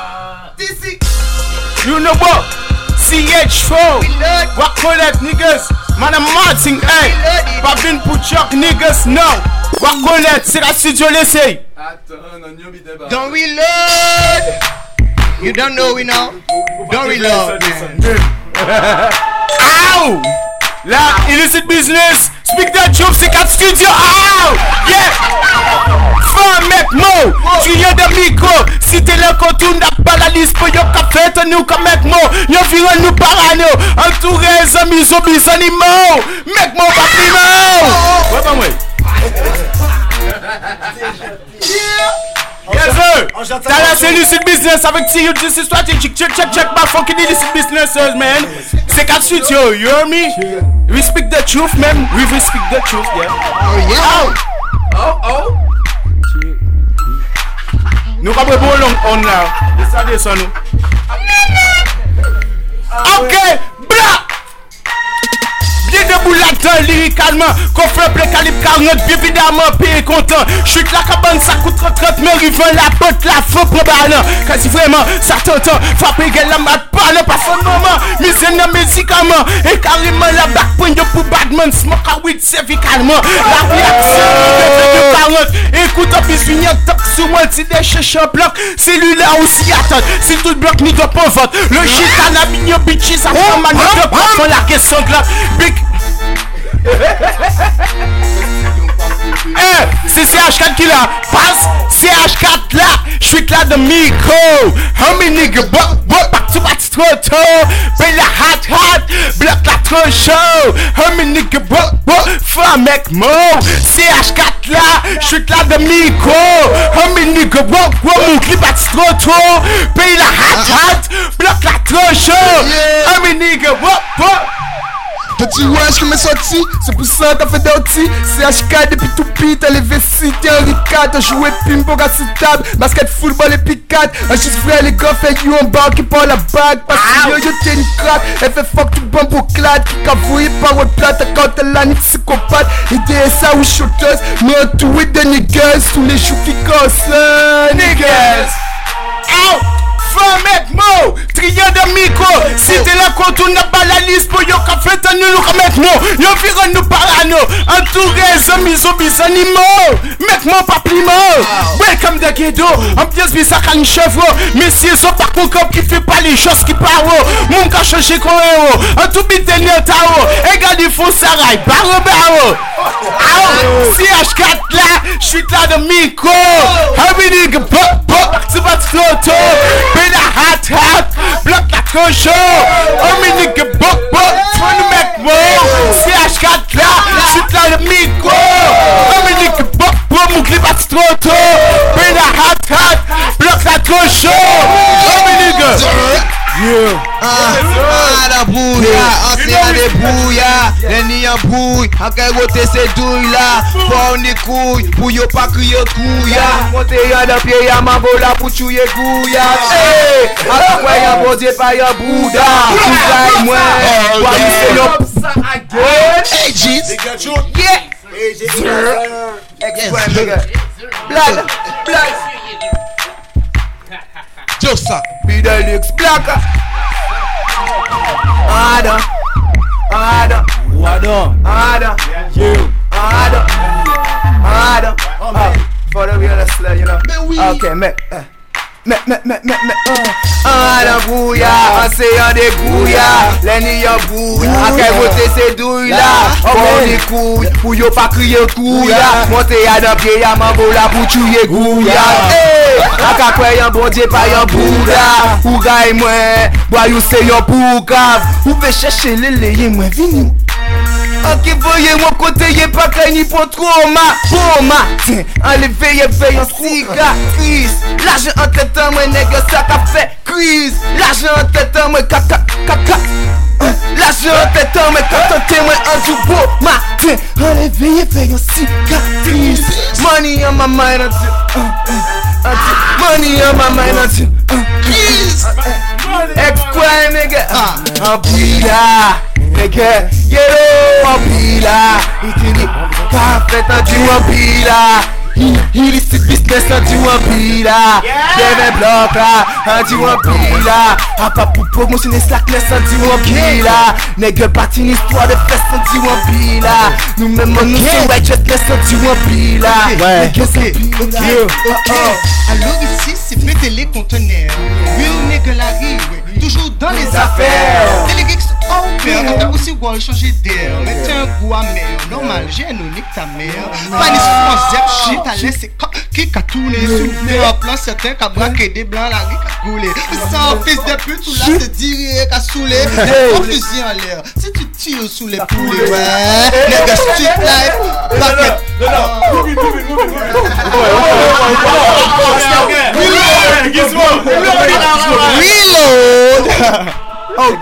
You know what? C H four. What call that niggas? Man, I'm Martin, hey. Babin Puchok niggas, no. What call that? C'est la studio laissé. Don't reload. You don't know we know. Don't reload. Ow! Là, illicit business. Speak that job, c'est quatre studio. Ow! Yeah! Fin mec, mo. Tu viens de micro. Si t'es là quand tu n'as pas la liste pour yon café, t'es nous comme mec, mo. Yon viron nous parano. Entouré, amis, zombies, animaux. Mec, mo, pas primo. Ouais, pas moi. Yes sir! T'as la c'est illicit business avec T U G C strategic. Check, check, check my fucking illicit businesses, man. C'est quatre studio, you hear me? We speak the truth, man. We will speak the truth, yeah. Oh yeah. Oh, oh. Nous avons bon long on là. Ça descend nous. Ok, bra. Bien debout là-dedans, lyricalement. Qu'on fait le calibre quarante, bien évidemment, payé content. Chute la cabane, ça coûte trente trente, mais il vend la pote, la faux pour ballon. Quand si vraiment, ça t'entend, frapper gueule la mat, pas le pas son moment. Misé un médicament. Et carrément la back point de pour Batman, smoke a weed cervicalement. La réaction de quarante. Écoute, en plus, une top sur moi, c'est des chercheurs blocs. Cellulaire aussi attend. Si tout bloc, ni de pas vote. Le shit à la mignon, bitch, ça fait mal de pas la question de la big. Eh, c'est C H quatre qui là. Passe C H quatre là. J'suis là de Miko. Homie nigga, bop, bop, back to back trop tôt. Paye la hot hot, bloc la trop chaud. Homie nigga, bop, bop, faut un mec mort. C H quatre là, j'suis là de Miko. Homie nigga, bop, bop, mon clip bat trop tôt. Paye la hot hot, bloc la trop chaud. Homie nigga, bop, bop. Petit wesh qui m'est sorti, c'est pour ça t'as fait d'orti. C H K depuis tout petit, t'as les vessies, t'es un ricat, t'as joué pimpo table, basket, football et piquade. Un juste frère, les gars fait you embarqué par la bague. Parce que yo yo t'es une craque, elle fait fuck tout bon pour clade. Qui cavouille par votre plate, quand elle a une psychopathe. Et D S A ou shooteuse, mais un tout with the niggas, sous les choux qui cassent, niggas. Ow! Femme mec mo, triant de micro. Si t'es là quand on n'a pas la liste pour yo qu'a fait un nous comme mec mo. Yo vire nous parano, entouré zombies zombies animaux. Mec mo pas plus mort. Welcome the ghetto, ambiance bizarre à une chevreau. Messieurs sont par contre qui fait pas les choses qui parlent. Mon gars chercher qu'on héros, un tout bit de tao. Égal il faut s'arrêter, barre barre. C H quatre là, j'suis là de micro. Happy nigga pop pop, c'est pas photo. Be the hot hot, bloc la cochon. Homie nigga bop bop, fun the mec mo. C H quatre là, j'suis là de micro. Homie nigga bop bop, mon clip a trop tôt. Be the hot hot, bloc la cochon. Homie nigga. Yeah. Ah, ah, la bouilla, ancien des bouillards, les nids en bouille, en qu'elle goûter ces douilles là, pour une couille, pour y'a pas crier couilla. Montez y'a de pied, y'a ma vola pour tuer couilla. Hey, à la fois y'a bon Dieu, pas y'a Bouddha, tout ça et moi, pour nous c'est l'homme. Hey, Jeez. Yeah. Express, nigga. Black, black. Jossa, Bidelix, Black. Ada, Ada, Ada, Ada, you, Ada, Ada. For the real hustler, you know. Okay, mec. Mec, mec, mec, mec, mec. Ada bouilla, on sait y'a des bouillards, les nids y'a bouille. A qu'elle voter ces douilles là, on prend des couilles, pour y'a pas crier couilla. Montez y'a d'un pied, y'a ma bola pour tuer gouilla. Hey, a qu'à quoi y'a bon Dieu, pas y'a Bouddha. Ou gagne moi, boy you say y'a poucave. Ou veut chercher les layer moi, vini. Ok, voyez mon côté, y'a pas qu'un ni pour trop ma, pour ma. Tiens, enlevez y'a veille en cicatrice. L'argent en tête, moi nègre, ça qu'a fait crise. L'argent en tête, moi caca, caca. L'argent en tête, moi caca, moi en du beau matin. Enlevez y'a veille en cicatrice. Money on my mind, until, uh, uh, until, money on my mind, until, uh, please. Ex-quoi, nègre, ah, en pila. Nigga, yeah, en pila. Il dit, qu'a fait un du en pila. Il est cette business un du en pila. Devin bloc là, un du en pila. A pas pour promotionner slackness un du en pila. Nigga, parti une histoire de fest un du en pila. Nous même on nous sommes white jetless un du en pila. Nigga, c'est pila. Alors ici, c'est péter les conteneurs. Real nigga la rive, toujours dans les affaires. Les lyrics open, t'as aussi wall changer d'air. Mais t'es un goût amer, normal, j'ai un unique ta mère. Pas les zep shit, à l'aise, c'est qui a tourné. Soufflé en plan, certains qui a braqué des blancs, la rive a coulé. Sans fils de pute, tout là, c'est diré, qu'a saoulé. En fusil en l'air, si tu tires sous les poulets, ouais. Nigga street life, packet. Reload. Ok.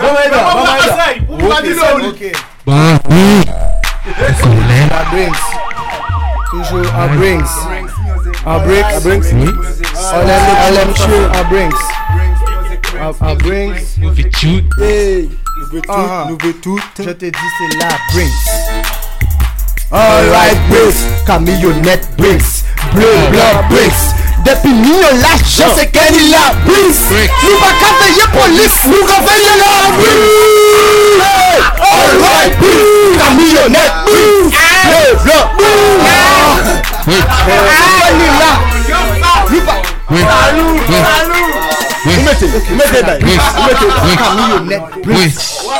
Ok. Bah oui. La Brinks. Toujours à Brinks. À Brinks. À Brinks. On aime, on aime chaud à Brinks. À Brinks. Nous fait tout. Hey. Nous veut tout. Nous veut tout. Je te dis c'est la Brinks. Alright Brinks. Camillonnette Brinks. Bleu blanc Brinks. Depuis nous l'argent c'est qu'elle il la brise. Nous pas qu'à veiller police, nous qu'à veiller la brise. Alright, brise. Camionnette, brise. Le blanc, brise. Oui. Nous pas. Oui. Oui. Vous mettez, vous mettez, vous mettez. Camionnette, brise.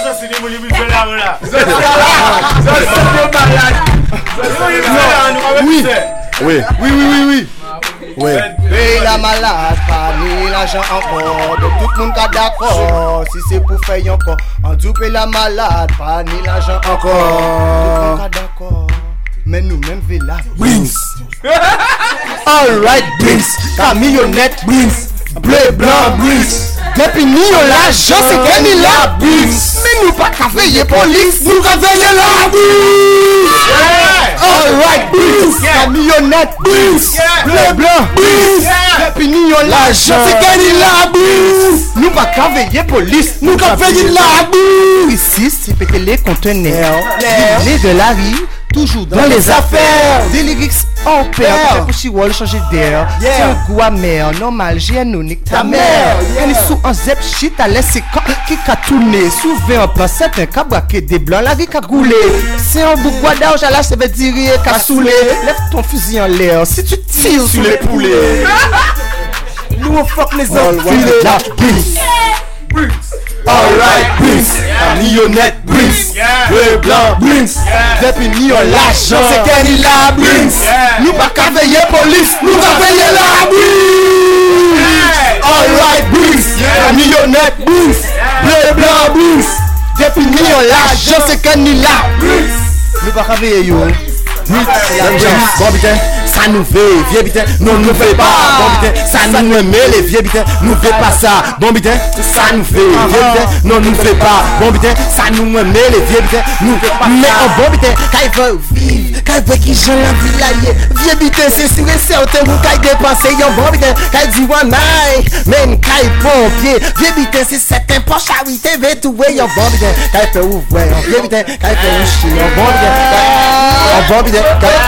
Oui. Oui, oui, oui, oui, oui. Oui. Paye la malade, pas ni l'argent encore. Donc tout le monde est d'accord. Si c'est pour faire encore, en tout paye la malade, pas ni l'argent encore. Tout le monde est d'accord. Mais nous-mêmes, la Brings. Alright, brings. Camionnette, brings. Bleu, blanc, brings. Depuis nous l'argent, c'est qu'elle il la brings. Mais nous pas qu'à veiller police, nous qu'à veiller la brings. Alright, brings. Camionnette, brings. Bleu, blanc, brings. Depuis nous l'argent, c'est qu'elle il la brings. Nous pas qu'à veiller police, nous qu'à veiller la brings. Ici, c'est péter les conteneurs, les de la rue. Toujours dans, dans les affaires. Des lyrics en paire. Pour si wall changer d'air. C'est un goût amer. Normal, j'ai un unique ta mère. Elle est sous un zep shit à laisser qui qu'a tourné. Souvent, en c'est un cabraqué des blancs. La vie qu'a goulé. C'est un bouc d'argent à la ça veut dire qu'a saoulé. Lève ton fusil en l'air. Si tu tires sur les poulets. Nous on fuck les autres. Alright, brings. Camionnette, brings. Le blanc, brings. Depuis nous l'argent, c'est qu'elle la brings. Nous pas qu'à veiller police, nous qu'à veiller la brings. Alright, brings. Camionnette, brings. Le blanc, brings. Depuis nous l'argent, c'est qu'elle la brings. Nous pas qu'à veiller yo. Bon putain, ça nous fait, vieux putain, non nous fait pas. Bon putain, ça nous aime les vieux putain, nous fait pas ça. Bon putain, ça nous fait, vieux putain, non nous fait pas. Bon putain, ça nous aime les vieux putain, nous fait pas. Mais en bon putain, quand il veut vivre, quand il veut qu'il joue la vie là, vieux putain, c'est sûr et certain, vous quand il dépense, yon bon putain, quand il dit one night, même quand il pompier, vieux putain, c'est certain, pour charité, veut tout voir, yon bon putain, quand il fait ouvrir, vieux putain, quand il fait ouvrir, yon bon putain, yon bon putain.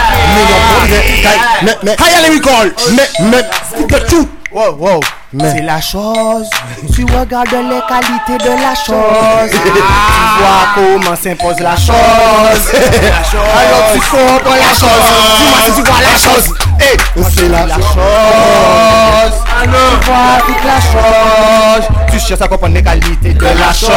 Mais, mais, mais, les recall. Mais, mais, c'est tout. Wow, wow. C'est la chose. Tu regardes les qualités de la chose. Tu vois comment s'impose la chose. Alors tu comprends la chose. Dis-moi si tu vois la chose. Hey, c'est la, la chose. Tu vois toute la chose. Tu cherches à comprendre les qualités de la chose.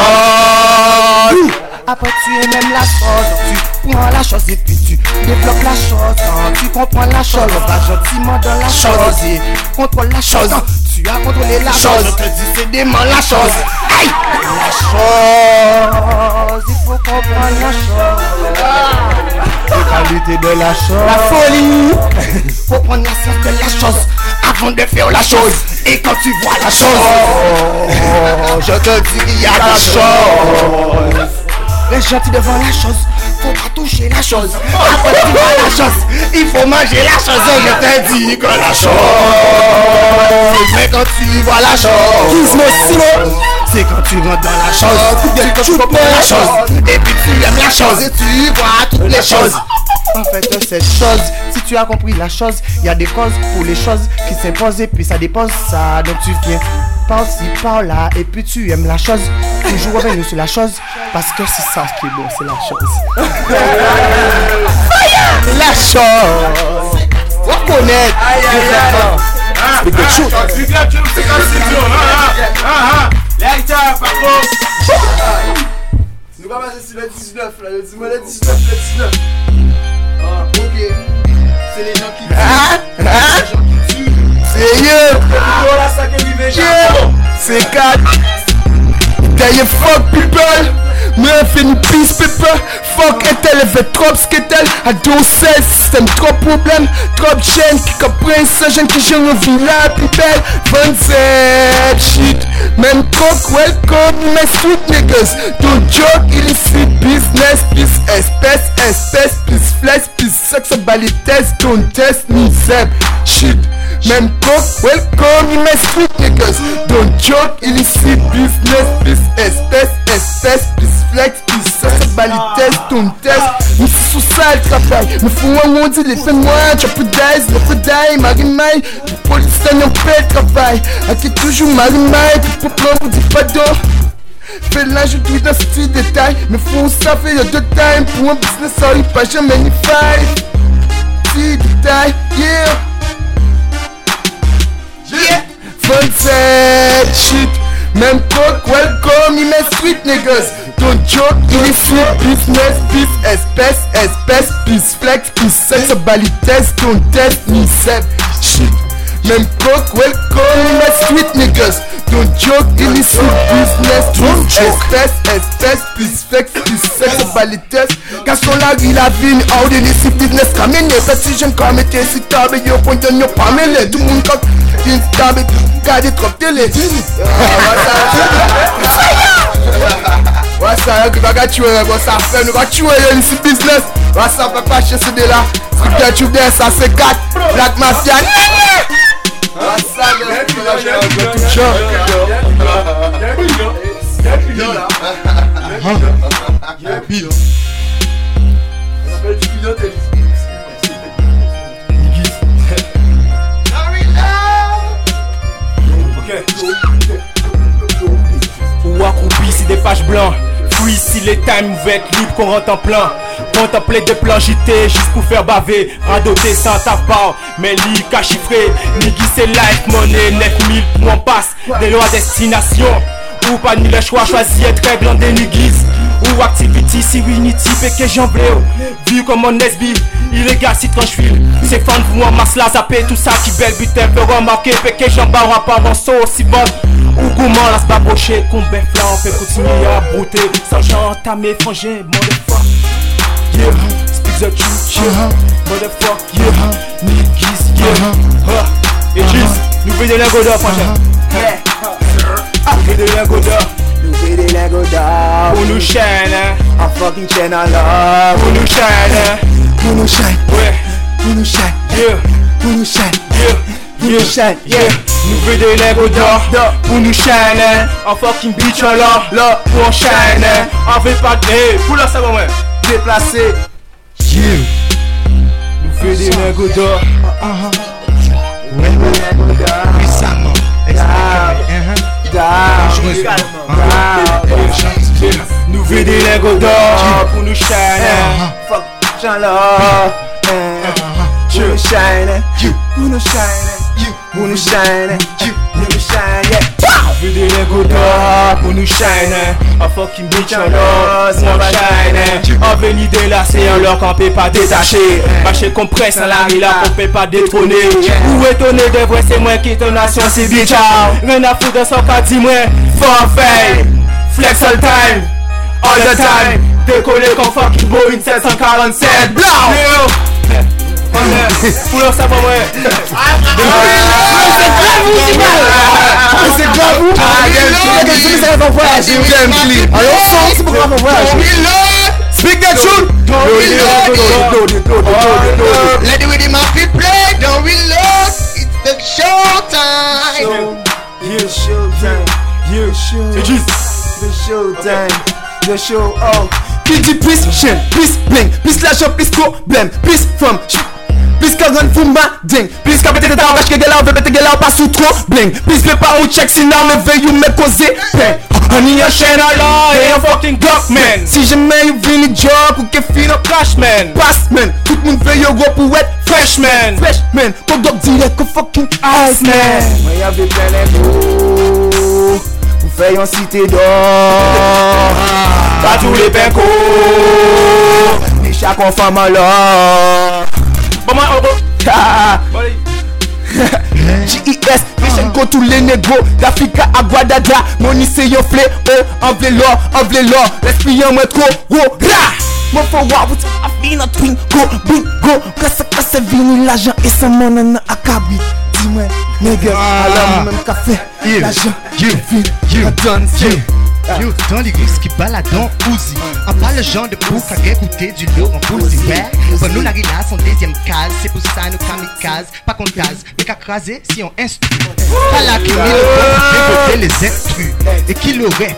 Après tu aimes la chose, tu prends la chose et puis tu développes la chose. Quand tu comprends la chose, on va gentiment dans la chose et contrôle la chose. Tu as contrôlé la chose, je te dis c'est dément la chose. Aïe! La chose, il faut comprendre la chose. Les qualités de la chose. La folie! Faut prendre la science de la chose avant de faire la chose. Et quand tu vois la chose, oh, je te dis il y a la chose. Reste gentil devant la chose, faut pas toucher la chose. Après tu vois la chose, il faut manger la chose. Je te dis que la chose, mais quand tu vois la chose, c'est quand tu rentres dans la chose, tu comprends la chose, et puis tu aimes la chose, et tu vois toutes les choses. En fait, cette chose, si tu as compris la chose, il y a des causes pour les choses qui s'imposent et puis ça dépose ça. Donc tu viens par-ci, par-là, et puis tu aimes la chose. Toujours avec nous sur la chose, parce que c'est ça qui est bon, c'est la chose. La chose. On connaît. C'est quelque chose. Nous allons passer sur le dix-neuf, là, le dis-moi le dix-neuf, le dix-neuf. Ah, ok. C'est les gens qui tuent. Ah, C'est les gens qui tuent. C'est eux. C'est quatre. D'ailleurs, fuck people. Mais on fait une piste, people. Fuck est-elle, elle fait trop ce qu'est-elle. À deux seize, système trop problème. Trop de chaînes qui comprennent ce jeune qui joue en villa, people. vingt-sept shit. Même coke, welcome, mes street niggas. Don't joke, illicit business. Peace, espèce, espèce. Peace, flex, peace, sexualités. Don't test me, zeb. Shit. Même coke, welcome, mes street niggas. Don't joke, illicit business. Peace, espèce, espèce. Peace, flex, peace, sexualités. Don't test. Ici sous ça, pas le travail. Me fous un on dit les fins de mois, tu as plus d'aise, le feu d'ail, Marie-Maille. Le policier n'en fait le travail. A qui toujours Marie-Maille, pour prendre on dit pas d'or. Fais là, je dois dans ce petit détail. Me fous ça fait y'a deux time. Pour un business, ça y pas jamais ni faille. Petit détail, yeah. Yeah. Fun set, shit. Même coke, welcome, il met sweet niggas. Don't joke, il est sweet business, peace, espèce, espèce, peace, flex, peace, sex, balites, don't test, ni sep, shit. Même coke, welcome, il met sweet niggas. Don't joke, il est sweet business, don't espèce, espèce, peace, flex, peace, sex, balites. Gaston la vie, la vie, out in the business, kamene, petit jeune comme était si table, yo, point de yo, pas mêlé, tout le monde comme. Table, regardez trop télé. Ouais, ça, tu vas tuer, ça fait, nous va tuer ici business. Ouais, ça va pas chez ce dé là. Si tu viens, ça c'est quatre. Black Mafia. Ouais, ça, Ou accroupi si des pages blancs. Free si les times vont être libres qu'on rentre en plein. Contempler des plans jetés juste pour faire baver. Radoter sans ta part, mais lit qu'à chiffrer. Niggy c'est life money, neuf mille points passe. Des lois destination. Ou pas ni le choix, choisi être très blanc des niggies. Ou activity si unity péché j'en bléo. Vu comme mon S B, illégal si tranche-fil. C'est fan vous en masse la zapé, tout ça qui belle butin peut remarquer. Péché j'en barre pas mon saut aussi bon. Ou gourmand la s'babrocher, combat flan, on peut continuer à brouter. Sans genre entamé, frangé, motherfuck. Yeah, speak the truth, yeah, motherfuck, yeah, niggas, yeah. Et juste, nous faisons les godeurs, frangin. Nous faisons les godeurs. Nous fais des lingots d'or. Pour nous chaîne, Un fucking chain en love. pour nous chaîne, Pour nous shine, ouais, pour nous shine, yeah, pour nous shine, yeah. pour nous shine, Yeah, yeah. nous veut des lingots d'or pour nous shine. En fucking bitch en l'or, là, pour on shine. On veut pas de. Hey, pour la savon, ouais. Déplacé. Yeah. Nous veut des lingots d'or. Puissamment. Nous veut des lingots d'or pour nous shine. Fuck, j'en love. Pour nous shine, pour nous shine, pour nous shine, pour nous shine, yeah. Nous veut des lingots d'or pour nous shine. En fucking bitch en l'or, pour on shine. En venu de là, c'est un leur qu'on peut pas détacher. Marché compresse en la rue là qu'on peut pas détrôner. Ou étonné de vrai, c'est moi qui ton nation, c'est bitch out. Rien à foutre de son cas, dis-moi, forfait. Flex all time, all the time. Décoller comme fucking Boeing sept cent quarante-sept. Blau! Pour leur savoir, ouais. C'est grave ou alors son, c'est pour grave voyage. Speak that truth. Let the rhythm of it play, don't reload. It's the show time. Yeah, show time. Yeah, show. C'est juste. The show time. The show, oh. Qui dit plus chaîne, plus bling, plus l'argent, plus problème, plus femme, plus qu'un grand fou ding, plus qu'à péter ta vache que gala, on veut péter gala, pas sous trop bling, plus que pas ou check sinon me veille ou me causer pain. On y a chaîne à l'or et un fucking Glockman. Si jamais you vini joke ou que fin up Flashman, passman, tout le monde veille au gros pour être Freshman, freshman, pour doc direct au fucking Iceman. Moi y'avait plein d'infos. Vous faites en cité d'or. pas tous les pencos. Ni chaque enfant en l'or. Bon, moi, oh, oh. G I S, Mission contre tous les négros d'Africa à Guadada. Money c'est yon flé, oh, envle l'or, envle l'or. L'esprit en moins trop, oh, ra. Mon faut voir, vous a fini notre twin, go, bing, go. Casse, casse, vini l'argent et ça m'en a acabé. Dis-moi, nègre, alors même café, l'argent, You, vini, you, donne, you. Yo, dans les risques qui baladent en Uzi. En pas le genre de bouc à écouter du lourd en Uzi. Ouais, bon, nous, la rila, son deuxième case. C'est pour ça, nous, kamikaze, pas qu'on case, mais qu'à craser si on instruit. Pas là qui met le bon développer les instrus. Et qui l'aurait cru.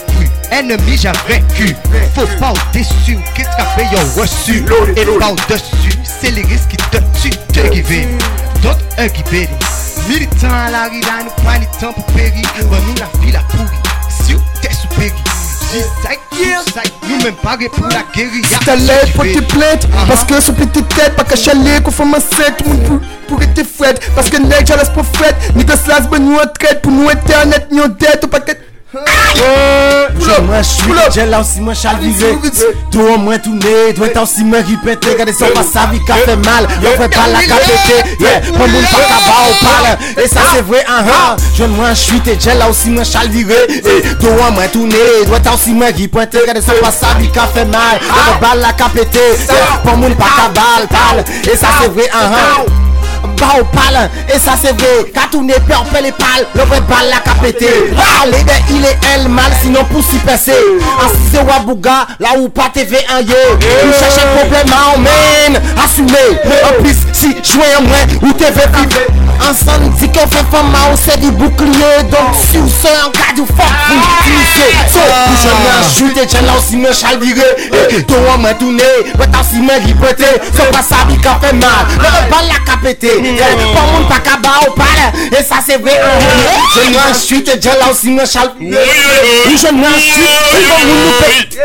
ennemi j'ai vaincu. Faut pas au déçu, qu'est-ce qu'a fait y'a reçu. Et pas au dessus, c'est les risques qui te tuent. Te give d'autres un qui périt. Militant à la rue, là nous pas ni temps pour périr. Bon nous la vie la pourrie, si ou t'es sous péri. Nous même pas pour la guérilla. Si t'as l'aide, faut te plainte. Parce que son petite tête, pas qu'à chaler, qu'on fait ma set. Tout le monde pour être fred. Parce que n'est-ce pas prophète. Ni de cela, c'est nous en traite. Pour nous internet, ni en dette, ou pas qu'être. Moi je suis j'ai là aussi moi chal vivé. Toi moi tourné, toi t'as aussi moi répété. Regardez ça pas sa vie qui fait mal. On fait pas la capété. Yeah, pour moun pas kaba ou parle. Et ça c'est vrai ah ah. Je moi je suis j'ai là aussi moi chal vivé. Toi moi tourné, toi t'as aussi moi répété. Regardez ça pas sa vie qui fait mal. On fait pas la capété. Pour moun pas kaba parle. Et ça c'est vrai ah ah. Bah au pal, et ça c'est vrai. Quand on est peur, on fait les pales. Le vrai balle la capété. Ah, les deux, il est elle mal, sinon pour s'y passer. En six ou à Bouga, là où pas T V un yé. Nous cherchons problème à emmène. Assumez. En plus, si jouer en moins, ou T V privé. Ensemble, dit qu'on fait femme, on c'est du bouclier. Donc, si vous serez en cas de fuck, vous finissez. So, vous jeune, je suis déjà là aussi, me chal viré. Et toi, on m'a tourné. Ouais, t'as aussi me répété. C'est pas ça, qui fait mal. Le vrai balle la capété. Pas moun pas kaba ou parle. Et ça c'est vrai. Je m'en suis déjà là aussi me chal. Oui je m'en suis. Il va moun nous payer.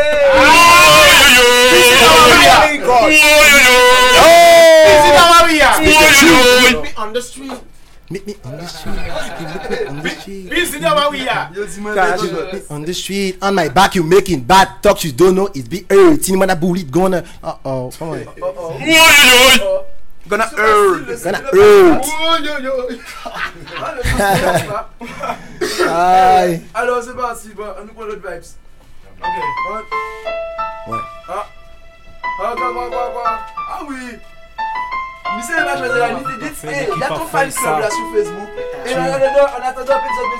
On the street. Meet me on the street. On the street. On the street. On my back you making bad talk. You don't know it's be hurt. You wanna bully gonna. Uh oh. Come on. Gonna hurt. Gonna hurt. Aïe. Alors c'est parti, on nous prend l'autre vibes. Ok. Ouais. Ah. Ah, quoi, quoi, quoi, quoi. Ah oui. Mais c'est la chose de la nuit. Il y a ton fan club là sur Facebook. Et en attendant,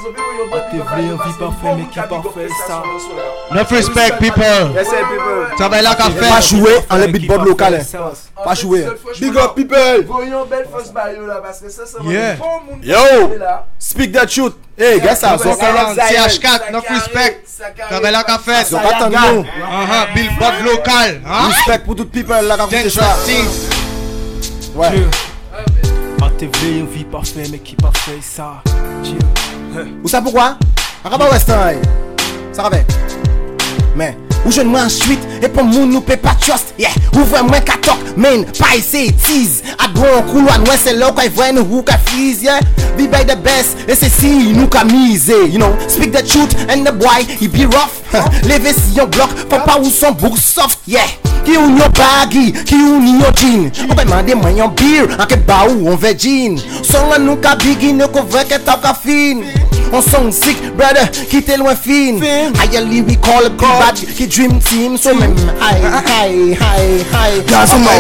Enough respect, people. Yes, people. Ça va là qu'à faire. Pas jouer en le beatbox local. Pas jouer. Big up people. Voyons belle fausse balle là parce que ça, ça va. Yeah. Yo. Speak that shoot. Hey, guess ça. C H quatre, enough respect. Ça va là qu'à faire. Donc attends-nous. Uh-huh, billboard local. Respect pour tout people là qui écoutent ça. Ouais. A T V, on vit parfait, mais qui pas fait ça. Ou ça pourquoi? Araba Western. Ça va. Mais ou je ne ensuite et pour moun nous peut pas trust. Yeah. Ouvre moi katok, man, pas essayer tease. A bon couloir nous c'est là qu'on voit nous ou qu'on freeze, yeah. Be by the best et c'est si nous qu'a misé, you know. Speak the truth and the boy he be rough. Levé si on bloc, faut pas où son book soft, yeah. Qui ou yon baggy, qui ou ni yon jean. On va demander moi yon beer, en que ba ou on veut jean. Son là nous qu'a biggy, nous qu'on veut que t'as qu'a fin. On son sick, brother, qui t'es loin fin. Aïe, we call it bad, qui dream team. So même, aïe, aïe, aïe, aïe. Dans my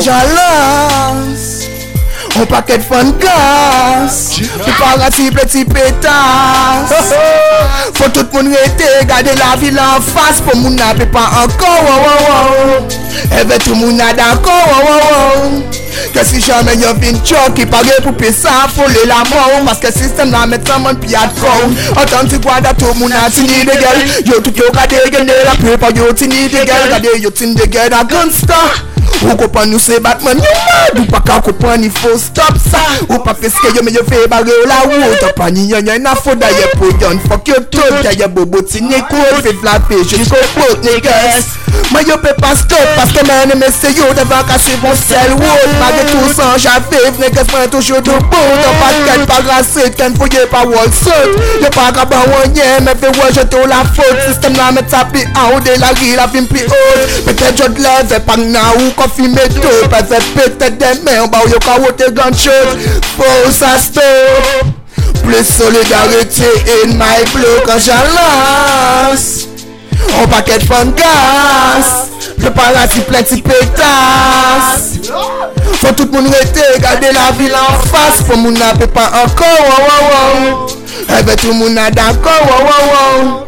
jalance. Un paquet de fun gas. Tu parles à si petit pétasse. Faut tout le monde rester, garder la ville en face. Pour mon n'appelle pas encore. Wow, wow, wow. Et ben tout le monde a d'accord. Wow, wow, wow. Que si jamais y'a vin choc qui paraît pour payer ça, faut les la mort. Parce que le système la met ça mon pied à corps. Autant tu vois tout le monde a tini de gueule. Yo tout yo gade gende la plupart yo tini de gueule. Gade yo tini de gueule a gunsta. Ou comprend nous c'est Batman, you mad. Ou pas qu'à comprendre il faut stop ça. Ou pas parce que yo me yo fait barrer la route. T'as pas ni yon yon a faut d'ailleurs pour yon. Fuck you tout, d'ailleurs bobo tini cool. Fait flapper jusqu'au bout niggas. Moi yo peux pas stop parce que man me c'est yo devant qu'à suivre mon sel wood. Malgré tout sans j'avais, niggas prend toujours de bon. T'as pas de tête, pas grâce, qu'un fouillé pas wall suit. Y'a pas qu'à ban ouais, mais fait ouais je te la faute. Système là me tape en haut de la rue, la film plus haute. Peut-être je te lève, pas na ou qu'on filme tout. Peut-être peut-être des mains, bah y'a qu'à wote gunshot. Faut ça stop. Plus solidarité in my blood quand j'allance. Un paquet de fun gas. Le paradis plein de pétasses. Faut tout le monde rester, garder la ville en face. Pour mon n'a pas encore, wow, wow, wow. Eh ben tout le monde a d'accord, wow, wow, wow.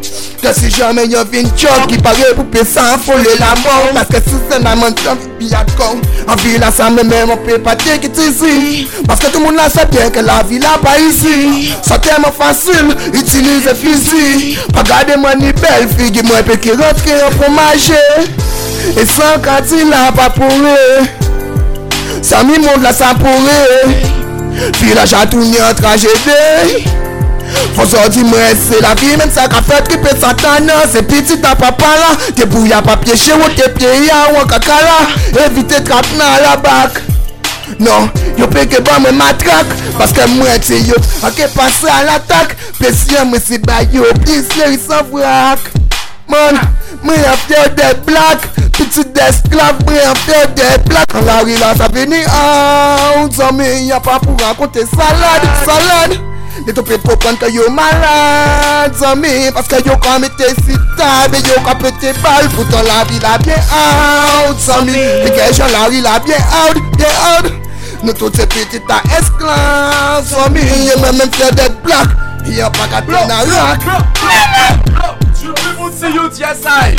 que si jamais y'a vin choc qui paraît pour payer sans folie la mort. Parce que si c'est la mention, il y a de con. En ville là ça me même on peut pas dire qu'il ici. Parce que tout le monde là sait bien que la vie là pas ici. C'est tellement facile, utilise fusil. Pas garder moi ni belle fille, moi peut qui rentrer en fromage. Et sans quand il a pas pourri. Ça mi monde là ça pourri. Village a tourné en tragédie. Faut sortir moi c'est la vie même ça qu'a fait triper Satan. C'est petit ta papa là. T'es bouille à papier chez ou t'es pieds à ou caca là. Évitez trappe dans la bac. Non, yo peut que bon me matraque. Parce que moi c'est yo ok passer à l'attaque. Pession moi c'est ba yo. Please les sans vrac. Man, moi y'a fait des blagues. Petit d'esclave, moi y'a fait des blagues. Quand la rue là ça venu out. Ça mais y'a pas pour raconter salade, salade. De tout peut comprendre que yo malade, zami. Parce que yo quand mettez si table, yo quand pété balle. Pourtant la vie la bien out, zami. Les gars la rue la bien out, bien out. Nous tous ces petits ta esclaves, zami. Y'a même fait des blagues. Y'a pas qu'à tenir la rock. Tu peux montrer yo diasai.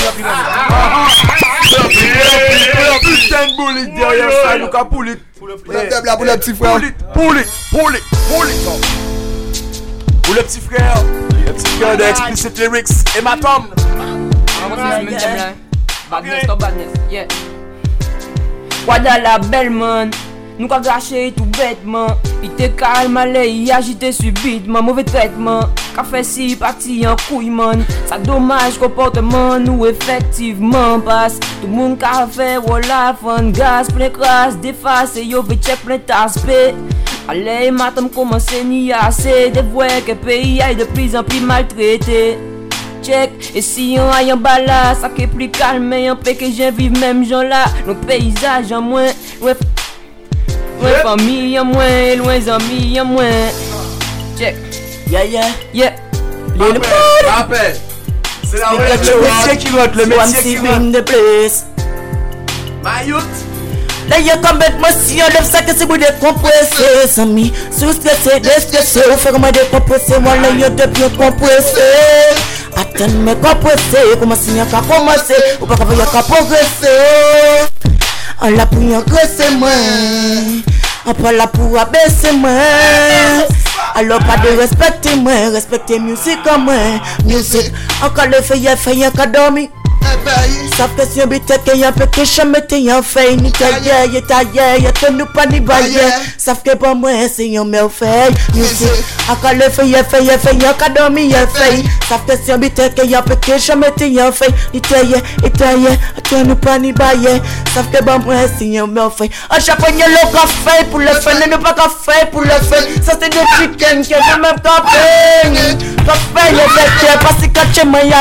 Putain de bullet derrière ça, nous ka poulet. Pour le petit frère. Poulet, poulet, poulet, poulet. Pour le petit frère, le petit frère de Explicit Lyrics, et ma tombe. Wada la belle man, nous qu'a gâché tout bêtement. Il te calme, allez, il agité subitement, mauvais traitement. Qu'a fait si parti en couille man. Ça dommage comportement, nous effectivement passe. Tout le monde qu'a fait, voilà, fun, gaz, plein crasse, déface, et yo, veut check plein d'aspects. Allez, madame, commence ni assez. Des voix que le pays aille de plus en plus maltraité. Check, et si on aille en bas là, ça qui est plus calme, et on peut que j'en vive même gens là. Nos paysages en moins, ouais, ouais, famille en moins, loin amis en moins. Check, yeah, yeah, yeah. Rappel, rappel. C'est la vraie, le métier qui vote, le métier qui vote. Mayotte. Là y'a comme bête moi si on lève ça que c'est pour décompresser. Sans mi, sous-stressé, déstressé. Ou faire comment décompresser, moi là y'a de bien compressé. Attends mais compressé, comment si y'a qu'à commencer. Ou pas qu'il y a qu'à progresser. On l'a pour y engraisser moi. On pas là pour abaisser moi. Alors pas de respecter moi, respecter musique comme moi. Musique, encore le fait y'a fait y'a qu'à dormir. Sauf que si on bite que y'a peu que jamais t'es y'a fait. Ni taillé, y'a taillé, y'a te nous pas ni baillé. Sauf que pour moi c'est y'a me fait. Musique, encore le fait y'a fait, y'a fait, y'a qu'à dormir y'a fait. Sauf que si on bite que y'a peu que jamais t'es y'a fait. Ni taillé, y'a taillé, y'a te nous pas ni baillé. Sauf que pour moi c'est y'a me fait. En japonais le café pour le fun, ne pas café pour le fun. Ça c'est des chicken qui est même café. Café y'a fait, parce que quand tu m'as y'a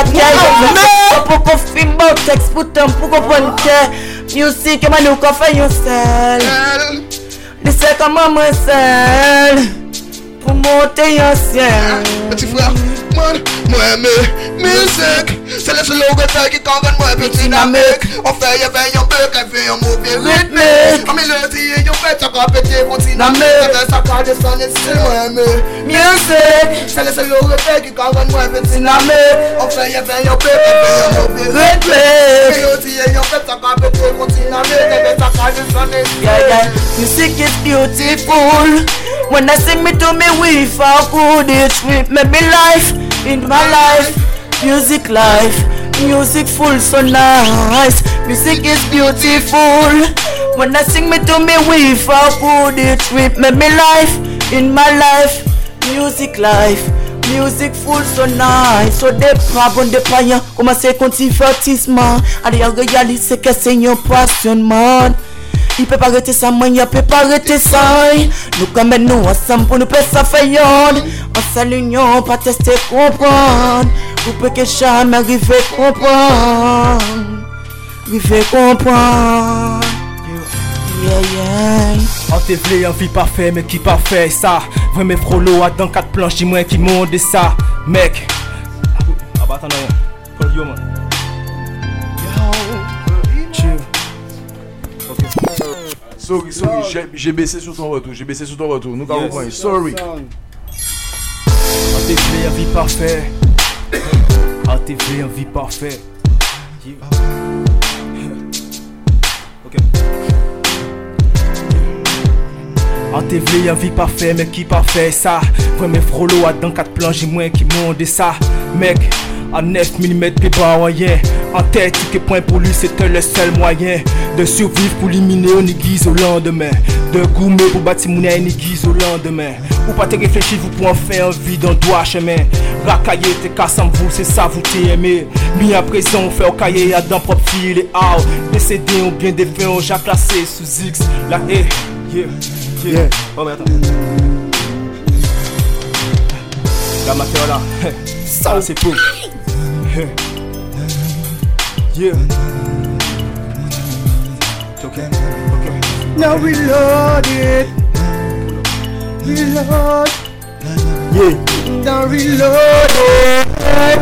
pour film texte pourtant pour comprendre que musique et nous qu'on fait un seul. Laissez comment moi seul pour monter un ciel. Petit frère, moi, moi aimer musique. C'est le seul regard qui convainc moi petit dynamique. On fait y'a fait un peu qu'elle fait un mauvais rythme. En mélodie et y'a fait ça qu'on pété pour dynamique. Ça ça part de son style moi aimer musique. C'est le seul regard qui convainc moi petit dynamique. On fait y'a fait un peu qu'elle fait un mauvais rythme. Mélodie et y'a fait ça qu'on pété pour dynamique. Ça part de son style. Yeah, yeah. Music is beautiful. When I sing me to me we how good it sweet me be life in my life. Music life, music full so nice. Music is beautiful. When I sing me to me we how good it sweet me be life in my life. Music life, music full so nice. So des problèmes de païens commencent comme divertissement. À dire réaliser que c'est un passionnement. Il peut pas arrêter ça, moi, il peut pas arrêter ça. Nous comme nous ensemble pour nous faire ça faire yon. On s'aligne, pas tester, comprendre. Vous pouvez que jamais arriver comprendre. Arriver comprendre. Yeah, yeah. En te vle, en vie pas fait, mais qui pas fait ça. Vrai mes frollo à dans quatre planches, dis-moi qui monte de ça. Mec. Ah bah attends, non. Faut le dire, man. Sorry, sorry, j'ai baissé sur ton retour, j'ai baissé sur ton retour, nous avons compris, sorry. En te vle, en vie pas fait. A T V en vie parfait. Yeah. Ok. A T V en vie parfait, mais qui parfait ça? Vraiment frollo à dans quatre plans, j'ai moins qui monde ça. Mec, à neuf millimètres puis pas moyen. En tête, tout point pour lui, c'était le seul moyen de survivre pour éliminer on aiguise au lendemain. De gourmet pour bâtir mon aiguise au lendemain. Ou pas te réfléchir, vous pour en faire un vide en droit chemin. Racailler, t'es casse en vous, c'est ça vous t'aimez. Mis à présent, on fait au cahier, à dans propre fil et out. Décédé, on bien défait, on j'ai classé sous X. La E, yeah, yeah. yeah. Oh mais attends. La matière là, ça c'est pour. Yeah. Okay. Okay. Now reload it. Reload. Yeah. Now reload it.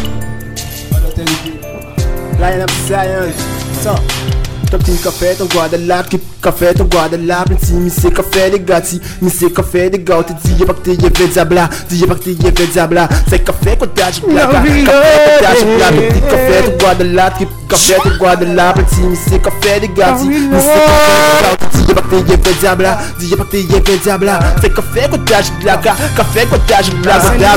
Lion of Zion. So. Ton petit café, ton Guadeloupe, qui café, ton Guadeloupe, petit missé café des gâtis, missé café des gâtés, dis pas que t'es yé diabla, dis pas que t'es yé diabla, c'est café qu'on t'a dit bla bla, café qu'on t'a dit bla, petit café, ton Guadeloupe, qui café, ton Guadeloupe, petit missé café des gâtis, missé café des gâtés, dis pas que t'es yé diabla, dis pas que t'es yé diabla, c'est café qu'on t'a dit bla, café qu'on t'a dit bla bla.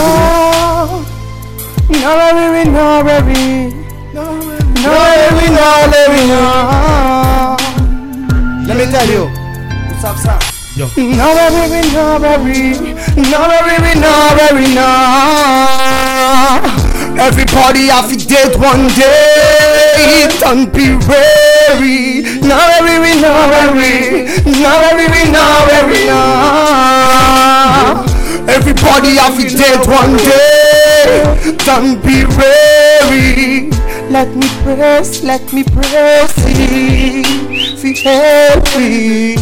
No baby, no baby. No, baby, no, baby, no. Let me tell you, what's up, sir? Yo. No, baby, no, baby, no, baby, no, baby, no. Everybody have to dead one day. Don't be wary. No, baby, no, baby, no, baby, no, baby, no. Everybody have to dead one day. Don't be wary. Let me press, let me press it. Feel happy.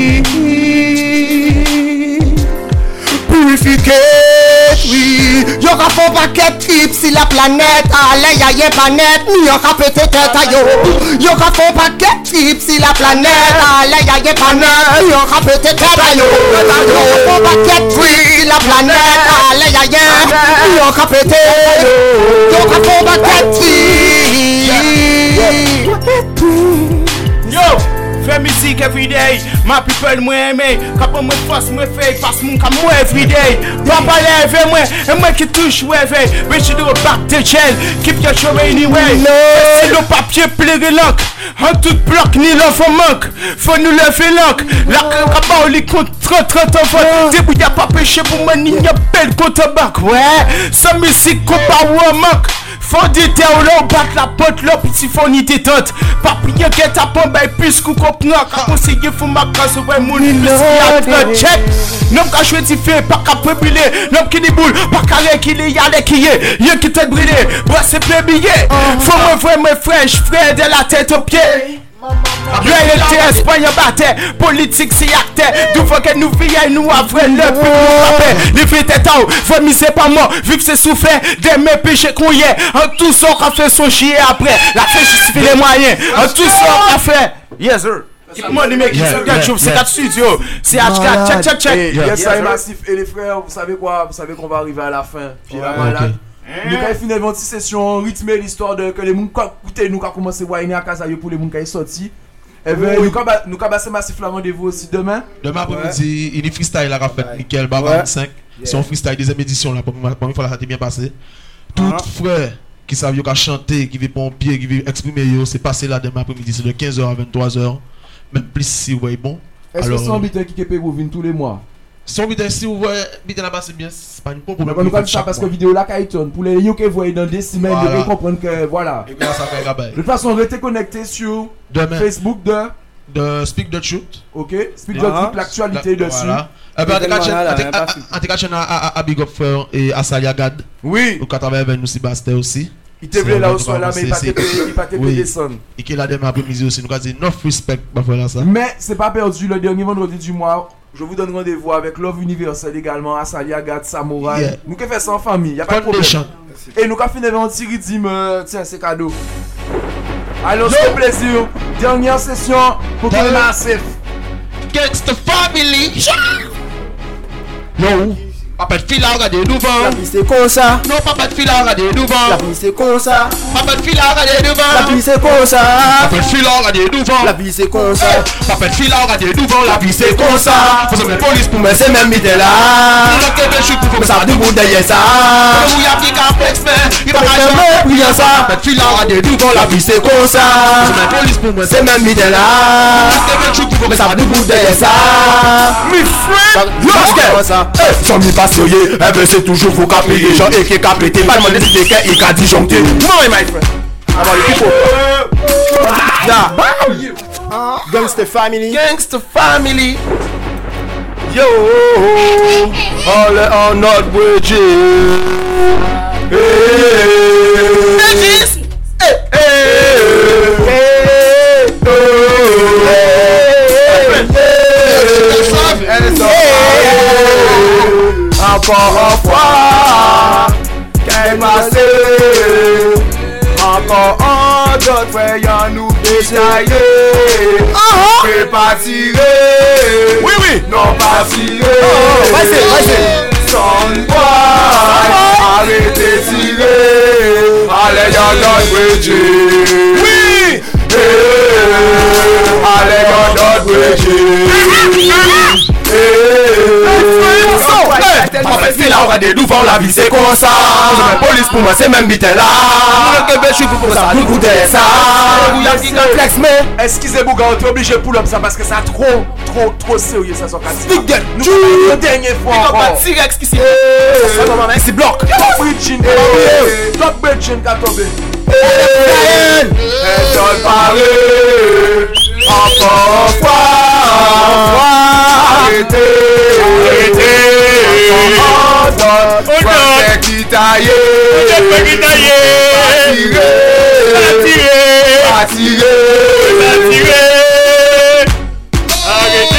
Purificate, oui. Y'aura pas paquet trip si la planète allait y'a y'a planète. Y'aura peut-être un yo. Y'aura pas paquet trip si la planète allait y'a y'a planète. Y'aura peut-être un yo. Y'aura pas paquet trip la planète allait y'a y'a. Y'aura peut-être yo. Y'aura pas paquet trip. Yo, fais musique everyday. Ma people moi aimé. Quand moi force moi fait passe mon comme moi everyday. Papa lève moi et moi qui touche ouais fait. We should do a back to jail. Keep your show anyway. Si le papier plein de langue. En tout bloc ni l'enfant manque. Faut nous lever l'angle. La cabane les compte trente trente enfants. Début y'a pas péché pour moi ni y'a belle compte bac. Ouais, sans musique qu'on pas ou manque. Faut dire t'es où l'on bat la pote là petit faut ni détente. Pas prier que ta pompe est plus qu'on comprend. Quand conseiller faut ma casse ouais mon plus qui a check. Non qu'à choisir fait pas qu'à brûler. Non qui déboule pas qu'à qui les y'a les qui est. Y'a qui t'a brûlé. Bois c'est plein billet. Faut me voir mes fraîches frère de la tête aux pieds. Yo était Espagne battait, politique c'est acteur. D'où faut que nous viens nous avouer le plus frappé. Les filles tête haut, faut miser pas moi, vu que c'est souffert de mes péchés qu'on y est. En tout ça qu'on fait son chier après, la fait justifie les moyens. En tout ça qu'on fait. Yes sir. Keep money making some good jobs, c'est quatre studios. C'est H quatre, check check check. Yes sir Massif et les frères, vous savez quoi? Vous savez qu'on va arriver à la fin. Puis la malade. Nous avons fini une petite session rythmée l'histoire de que les gens écoutez nous avons commencé à winer à casa pour les gens qui sont sortis. Et bien nous avons passé Massif le rendez-vous aussi demain. Demain après-midi, il y a freestyle là qu'a fait Nickel Baba vingt-cinq. C'est un freestyle deuxième édition là pour moi il faut la ça bien passé. Tout frère qui savent yo chanter, qui veut pompier, qui veut exprimer yo, c'est passé là demain après-midi, c'est de quinze heures à vingt-trois heures. Même plus si ouais bon. Est-ce que c'est un bitin qui paye pour venir tous les mois? Son vidéo si vous voyez bitin là-bas c'est bien, c'est pas une problème. Mais nous pas ça parce que vidéo là Kaiton pour les yo qui voient dans des semaines de comprendre que voilà. Et bien ça fait rabais. De toute façon, restez connectés sur demain. Facebook de de Speak the Truth. OK, Speak the Truth, l'actualité dessus. Voilà. Eh ben Antication à à Big Up Frère et à Saliagad. Oui. Au travailler avec nous Sébastien aussi. Il te voulait là au soir là mais il pas il pas te descendre. Et qui là demain après-midi aussi nous a dit no respect pas faire ça. Mais c'est pas perdu le dernier vendredi du mois. Je vous donne rendez-vous avec Love Universel également à Saliagad Samouraï. Yeah. Nous qui fait ça en famille, y a pas de problème. Et nous qui finir un petit rythme tiens c'est cadeau. Alors c'est plaisir. Dernière session pour tout le Massif. Gangsta Family. Yo. Papa de fil à regarder devant. La vie c'est comme ça. Non, papa de fil à regarder devant. La vie c'est comme ça. Papa de fil à regarder devant. La vie c'est comme ça. Papa de fil à regarder devant. La vie c'est comme ça. Papa de fil à regarder devant. La vie c'est comme ça. Faut se mettre police pour me C'est même idée là. le Québec, je peux Ça debout derrière ça. où il y a qui complexe, mais il va pas jamais prier ça. Papa de fil à regarder devant. La vie c'est comme ça. Faut se mettre police pour me C'est même idée là. Mais ça debout derrière ça. Mi frère, Comme ça. sans mi passionné, eh ben c'est toujours faut qu'à payer. Jean et qui qu'a pété, pas demander si t'es qu'un et qu'a disjoncté. Non, my friend. About the people. Da. Gangster family. Gangster family. Yo, all on not bridges. Bridges. Hey, hey, hey, encore une fois, qu'est passé? Encore un autre frère, y'a nous déchaillé. Fais pas tirer. Oui, oui. Non, pas tirer. Vas-y, vas-y. Son boy, arrêtez de tirer. Allez, y'a notre bridge. Oui. Allez, y'a notre bridge. En fait, c'est là, on va des devant la vie, c'est comme ça. La police pour moi, c'est même vite là. Le Québec, je suis pour ça, nous goûter ça. Il y a qui complexe, mais. Excusez-moi, gars, on est obligé de pull up ça parce que ça trop, trop, trop sérieux, ça, son cas. Big Dead, Nous, la dernière fois on va encore. tirer avec ce qui s'est. C'est bloc. Top bridging, top bridging, qu'a tombé. Elle donne parler. Encore une fois. Arrêtez. Arrêtez. On fait qui tailler. On fait qui tailler. Attirer. Attirer. Attirer. Arrêtez.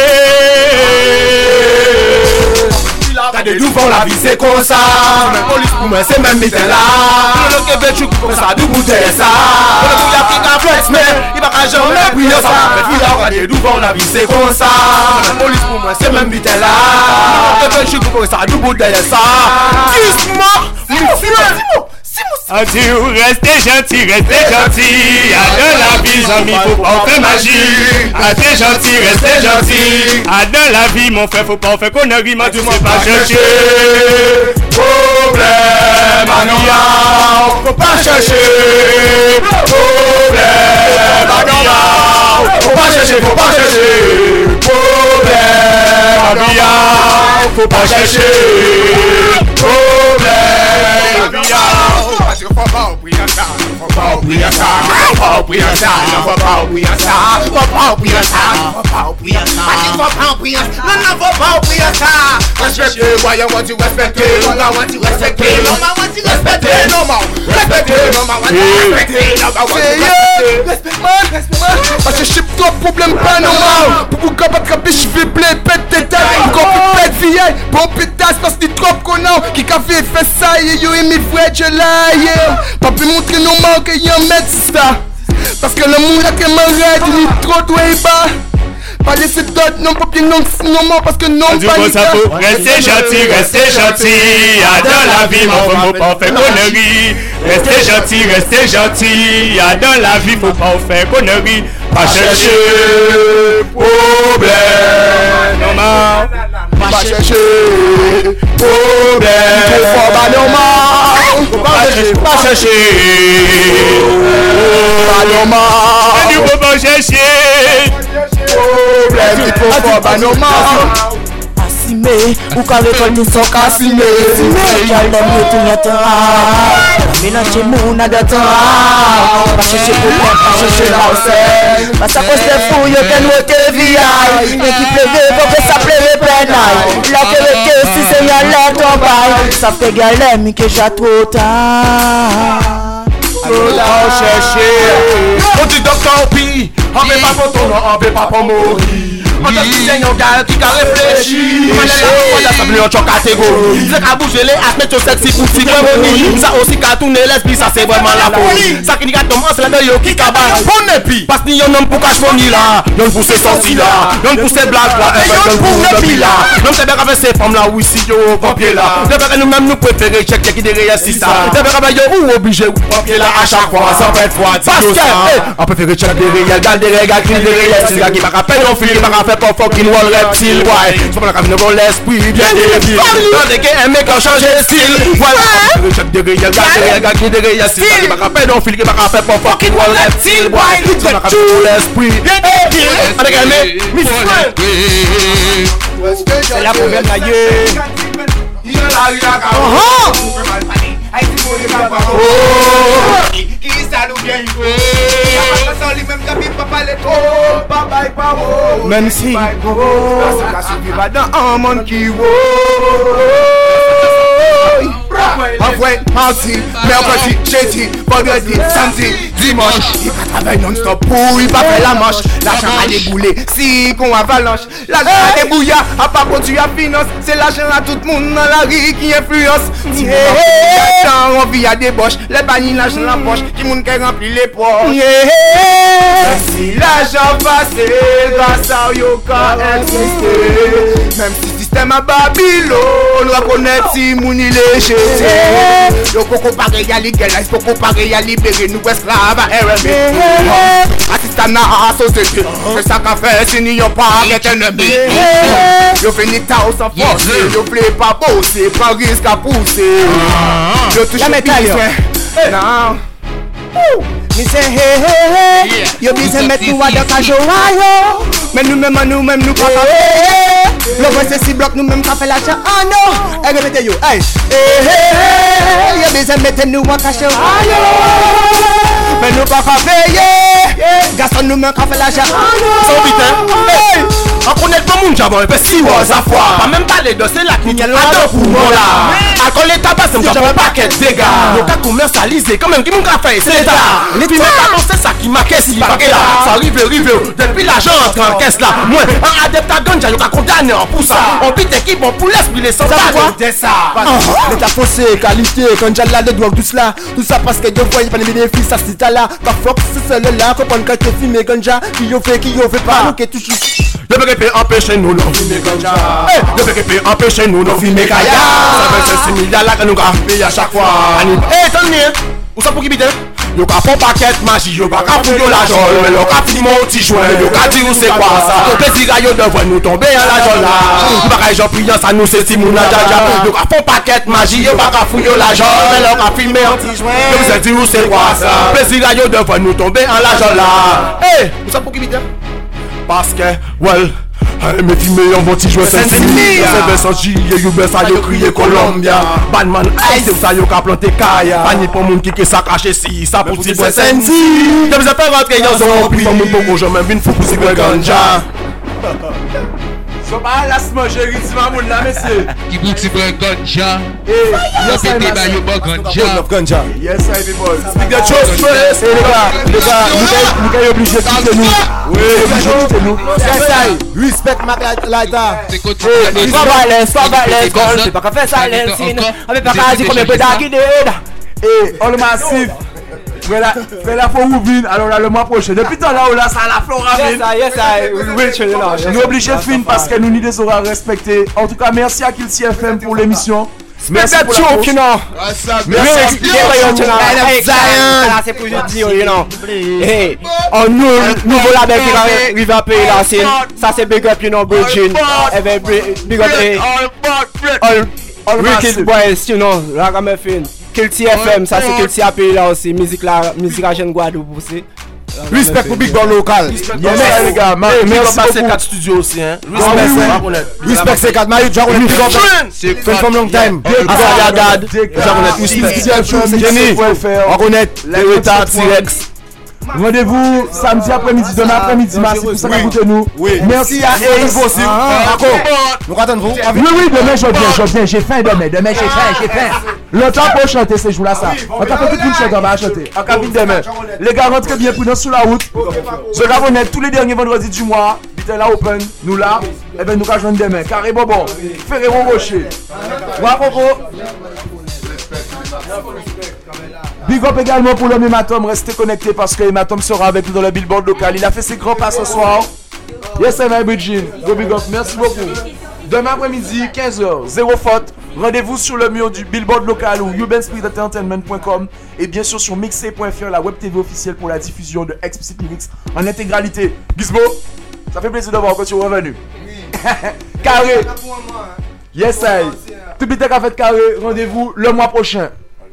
T'as des devant la vie, c'est comme ça. La police pour moi, c'est même mité là. Le Québec, je suis comme ça, du bout de ça. Le Afrique a flex, mais il va jamais briller ça. T'as des devant la vie, c'est comme ça. La police pour moi, c'est même mité là. Le Québec, je suis comme ça, du bout de ça. Dis-moi, Anti, restez gentil, restez gentil. À de la vie, amis, faut pas faire magie. Restez gentil, restez gentil. À de la vie, mon frère, faut pas faire connerie, mais tu sais pas chercher. problème à nous, faut pas chercher. Problème à nous, faut pas chercher, faut pas chercher. Problème à nous, faut pas chercher. Problème à nous. Faut pas oublier ça, faut pas oublier ça, faut pas oublier ça, faut pas oublier ça, faut pas oublier ça, faut pas oublier ça, faut pas oublier ça, non non faut pas oublier ça. Respecter, voyons want to respecter, no man want to respecter, no man want to respecter, no man respecter, no man want to respecter, no man want to respecter. Respect man, respect man. Parce que je suis trop problème pas normal. Pour vous capable de je vais blé, pète tes têtes, encore plus pète vieille, bon pétasse parce que tu trop connais, qui qu'a fait fait ça, et yo et mes frères je l'aille. Pas pu montrer normal que y'a un médecin. Parce que l'amour là que m'arrête, il est trop doué bas. Pas laisser d'autres, non pas bien non non parce que non pas du ça faut rester gentil, restez gentil. À dans la vie, mon frère, faut pas faire connerie. Restez gentil, restez gentil. À dans la vie, faut pas faire connerie. Pas chercher problème. Normal. Pas chercher problème. Faut pas normal. Pas chercher, pas chercher. Pas normal. Tu peux pas chercher. Problème, il faut pas normal. Assimé, ou quand récolter son cassimé. Y'a l'aime de tout le temps. Mélanger mon adatan. Pas chercher problème, pas chercher la recette. Parce que c'est fou, y'a qu'un autre vieille. Mais qui pleurait, faut que ça pleurait penaille. La vérité, si c'est y'a l'air tombaille. Ça fait galère, mais que j'ai trop tard. On chercher. On dit docteur P. On veut pas pour ton nom, on veut pas pour mourir. On pendant qu'il y a un gars qui a réfléchi. Il a ça bleu en catégorie. C'est qu'à bouger les as mettre sexy pour si vraiment. Ça aussi qu'à tourner l'esprit, ça c'est vraiment la folie. Ça qui n'y a commencé là dedans qui cabane. On est pi. Parce qu'il y a un homme pour cache money là. Y'en pour ses sorties là. Y'en pour ses blagues là. Y'en pour le pi là. Y'en c'est bien avec ces femmes là oui si yo papier là. D'abord nous même nous préférer check qui derrière si ça. D'abord yo ou obligé ou papier là à chaque fois ça fait fois. Parce que on préfère check derrière garde derrière qui derrière si gars qui va rappeler on file va faire comme fucking wall reptile ouais. C'est pas la cabine dans l'esprit bien débile. Dans des un mec a changé de style. Ouais. Check derrière garde derrière qui derrière si gars qui va rappeler on file qui va faire comme fucking wall reptile ouais. C'est pas la cabine dans l'esprit bien débile. Avec un mec Miss c'est la problème là yeah. Même si dans un monde qui Envoie, mardi, mercredi, jeudi, vendredi, samedi, dimanche. Il va travailler non-stop pour il va faire la manche. L'argent a déboulé, si qu'on avalanche. L'argent a débouillé, à pas conduire à finance. C'est l'argent à tout le monde dans la rue qui influence. Si on vit à débauche, les bannis l'argent dans la poche, qui moun qui remplit les poches. Si l'argent passe, grâce à Yoka exister. Même si système à Babylone, reconnaître si moun il est jeté. Yo koko pareil à l'égalisme, koko pareil à libérer nous esclaves à R M B. Assistant à la société, c'est ça qu'a fait si n'y a pas d'ennemi. Yo fini tao sans force, yo voulez pas bosser, pas risque à pousser. Yo touche mes besoins, non. Me say hey hey hey, yo besoin mettre nous à dans cajo ayo. Mais nous même nous même nous pas faire. Le voice c'est si bloc nous même pas faire l'argent. Ah non, et répétez yo. Hey hey hey, yo besoin mettre nous à cajo ayo. Mais nous pas faire payer. Garçon nous même pas faire l'argent. Ah non. So vite. Hey. On connaît pas mon jabon, il fait six mois à fois. Pas même parler de c'est là qui n'y a pas pour moi là. Alcool et tabac, c'est un paquet de dégâts. Le cas commercialisé, quand même, qui m'ont fait, c'est l'État. L'État, c'est ça qui m'a caissé, il paquet là. Ça arrive, arrive, depuis l'argent entre en caisse là. Moi, un adepte à ganja, il a condamné pour ça. On pite équipe, on pour l'esprit, les sans c'est ça. L'État foncé, qualité, ganja là, de drogue, tout cela. Tout ça parce que Dieu voit, il pas de bénéfices à cet là. Parfois, c'est celle-là, comprendre quand tu filmes ganja, qui y fait, qui y fait pas, nous qui touche. Le B G P empêche nous non filmer ganja. Le B G P empêche nous non filmer kaya. Ça fait six milliards là que nous avons payé à chaque fois. Eh, tenez, où ça pour qui bite? Yo ka pon paquet magie, yo ka ka fouiller la jol. Mais yo ka fi mon petit joint, yo ka dire c'est quoi ça. Plaisir yo devant nous tomber en la jol là. Nous pas j'en priant ça nous c'est si moun la jaja. Yo ka pon paquet magie, yo ka ka fouiller la jol. Mais yo ka filmer un petit joint. Yo vous dire c'est quoi ça. Plaisir yo devant nous tomber en la jol là. Eh, où ça pour qui bite? Parce que, well, mes filles en petit jouer c'est fini. C'est Vincent J, you besa yo crié Colombia. Badman Ice, c'est ça yo ka planté kaya. Pani pour moun qui que ça caché si, ça pour ti bois senti. Je vous ai fait rentrer dans son prix. Pour moun pour je même vinn fou pour si ganja. So pas la smanger ici ma moun là monsieur. Qui pour ti ganja. Eh, yo pété ba yo ganja. Ganja. Yes, I people. Speak the truth first. Les gars, les gars, nous sommes obligés de quitter nous. Oui, obligés de quitter nous. Yes, I respect ma lighter. C'est quoi tu Pas violence, pas violence, c'est pas qu'à faire ça l'insine. Avec pas qu'à dire combien de temps qui déda. Eh, on le massif. Fais la fois où vine, alors là le mois prochain. Depuis temps là où là ça la flora vine. Yes, I, yes, I. Nous obligés de finir parce que nous n'y des horaires respectés. En tout cas, merci à Kilty F M pour l'émission. Merci pour la joke, you know. Merci pour la Zion. C'est pour je dire, you know. Hey, on nous, nouveau label qui va arriver à payer la scène. Ça c'est big up, you know, Virgin. Big up, hey. All Wicked Boys, you know, Ragamuffin. Kilty F M, ça c'est Kilty a payé là aussi. Musique là, musique à Jeune Guadeloupe aussi. Respect pour Big Ball local. Merci les gars. Merci pour quatre studios aussi hein. Respect c'est quatre Mayu, j'en ai c'est from long time. Asaya Dad, j'en ai respect. Jenny, on connaît les retards T-Rex. Rendez-vous samedi après-midi, demain après-midi, merci pour ça d'écouter nous. Merci à Ace aussi. Nous attendons vous. Oui, oui, demain je viens, je viens, j'ai faim demain, demain j'ai faim, j'ai faim. Le temps pour chanter ces jours-là, ça. On t'a fait toute une chanson, on va chanter. En cabine demain. Les gars, rentrez bien pour nous sur la route. Je vais tous les derniers vendredis du mois. Twitter là open, nous là, et ben nous qu'à joindre demain. Carré Bobo, Ferrero Rocher. Wa Coco. Big up également pour l'homme Hématome, restez connectés parce que Hématome sera avec nous dans le billboard local. Il a fait ses grands pas ce soir. Yes, I'm Bridgin. Go big up, merci beaucoup. Demain après-midi, quinze heures, zéro faute. Rendez-vous sur le mur du billboard local ou urban spirit entertainment point com et bien sûr sur mixé point f r, la web T V officielle pour la diffusion de Explicit Lyrics en intégralité. Gizmo, ça fait plaisir de voir que tu es revenu. Carré. Yes, I. Tout le temps fait carré. Rendez-vous le mois prochain.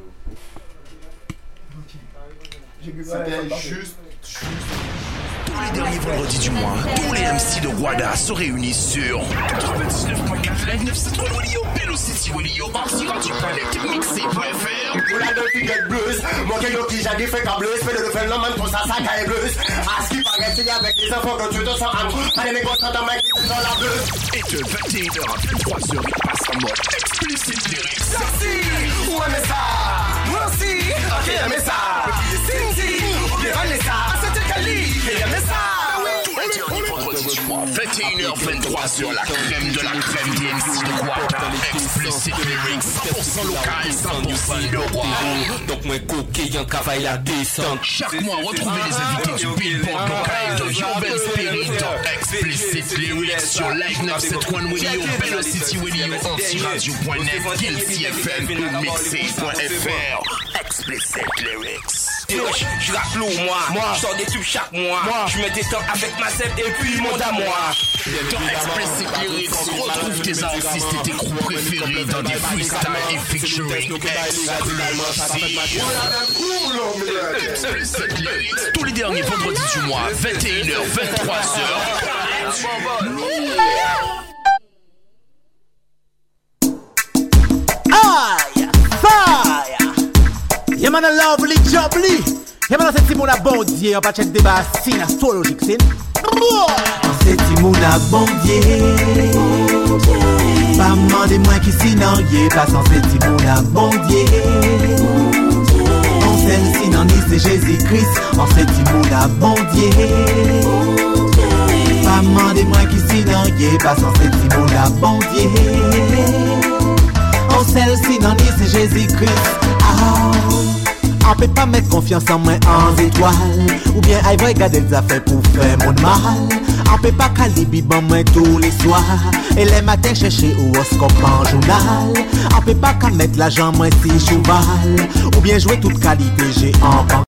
C'était juste, juste. Tous les derniers vendredis du mois, tous les M C de Guada se réunissent sur quatre-vingt-dix-neuf point quatre Live neuf cent trois Radio, Bello City Radio, Anti Radio Planet, mixé point f r. Pour la deux filles bleues, mon caillou qui j'ai dit fait câbleuse, fait de le faire l'homme pour ça, ça caille bleuse. À ce qui paraît, c'est avec les enfants que tu te sens à nous. Pas les négociants dans ma qui sont dans la bleuse. Et de vingt et une heures à vingt-trois heures, il passe en mode Explicit Lyrics. Merci, où aimez ça? Moi aussi, ok, aimez ça. Cindy, ou bien Vanessa, c'était Kali, et aimez ça. Vendredi du mois, vingt et une heures vingt-trois sur la crème de la crème D M C de Guada. Explicit Lyrics, cent pour cent local, cent pour cent de Guada. Donc moi coquille, y'en cavaille la descente. Chaque mois, retrouvez les invités du billboard local de Urban Spirit dans Explicit Lyrics sur Live neuf cent soixante-trois Radio, Bello City Radio, Anti Radio point net, Guilty F M ou mixé point f r. Explicit Lyrics. Je rappe lourd, moi, moi. Je sors des tubes chaque mois, moi. Je me détends avec ma sève et puis mon à moi. Dans Explicit Lyrics, retrouve tes artistes et tes crews préférés dans des freestyles et featuring Explicit Lyrics, tous les derniers vendredis du mois, vingt et une heures vingt-trois heures. Aïe, fire. Yeah man a lovely jubbly. Yeah man a c'est mon abondier. On va check des bassines astrologiques. C'est c'est mon abondier. Pas demandez-moi qui s'inorier. Pas sans c'est mon abondier. On sait si non c'est Jésus-Christ. On sait si mon abondier. Pas demandez-moi qui s'inorier. Pas sans c'est si mon abondier. On sait si non c'est Jésus-Christ. Ah. On peut pas mettre confiance en moi en étoile. Ou bien aïe regarder les affaires pour faire mon mal. On peut pas caliber moi tous les soirs. Et les matins chercher au horoscope en journal. On peut pas qu'à mettre l'argent moi si cheval. Ou bien jouer toute qualité j'ai en banque.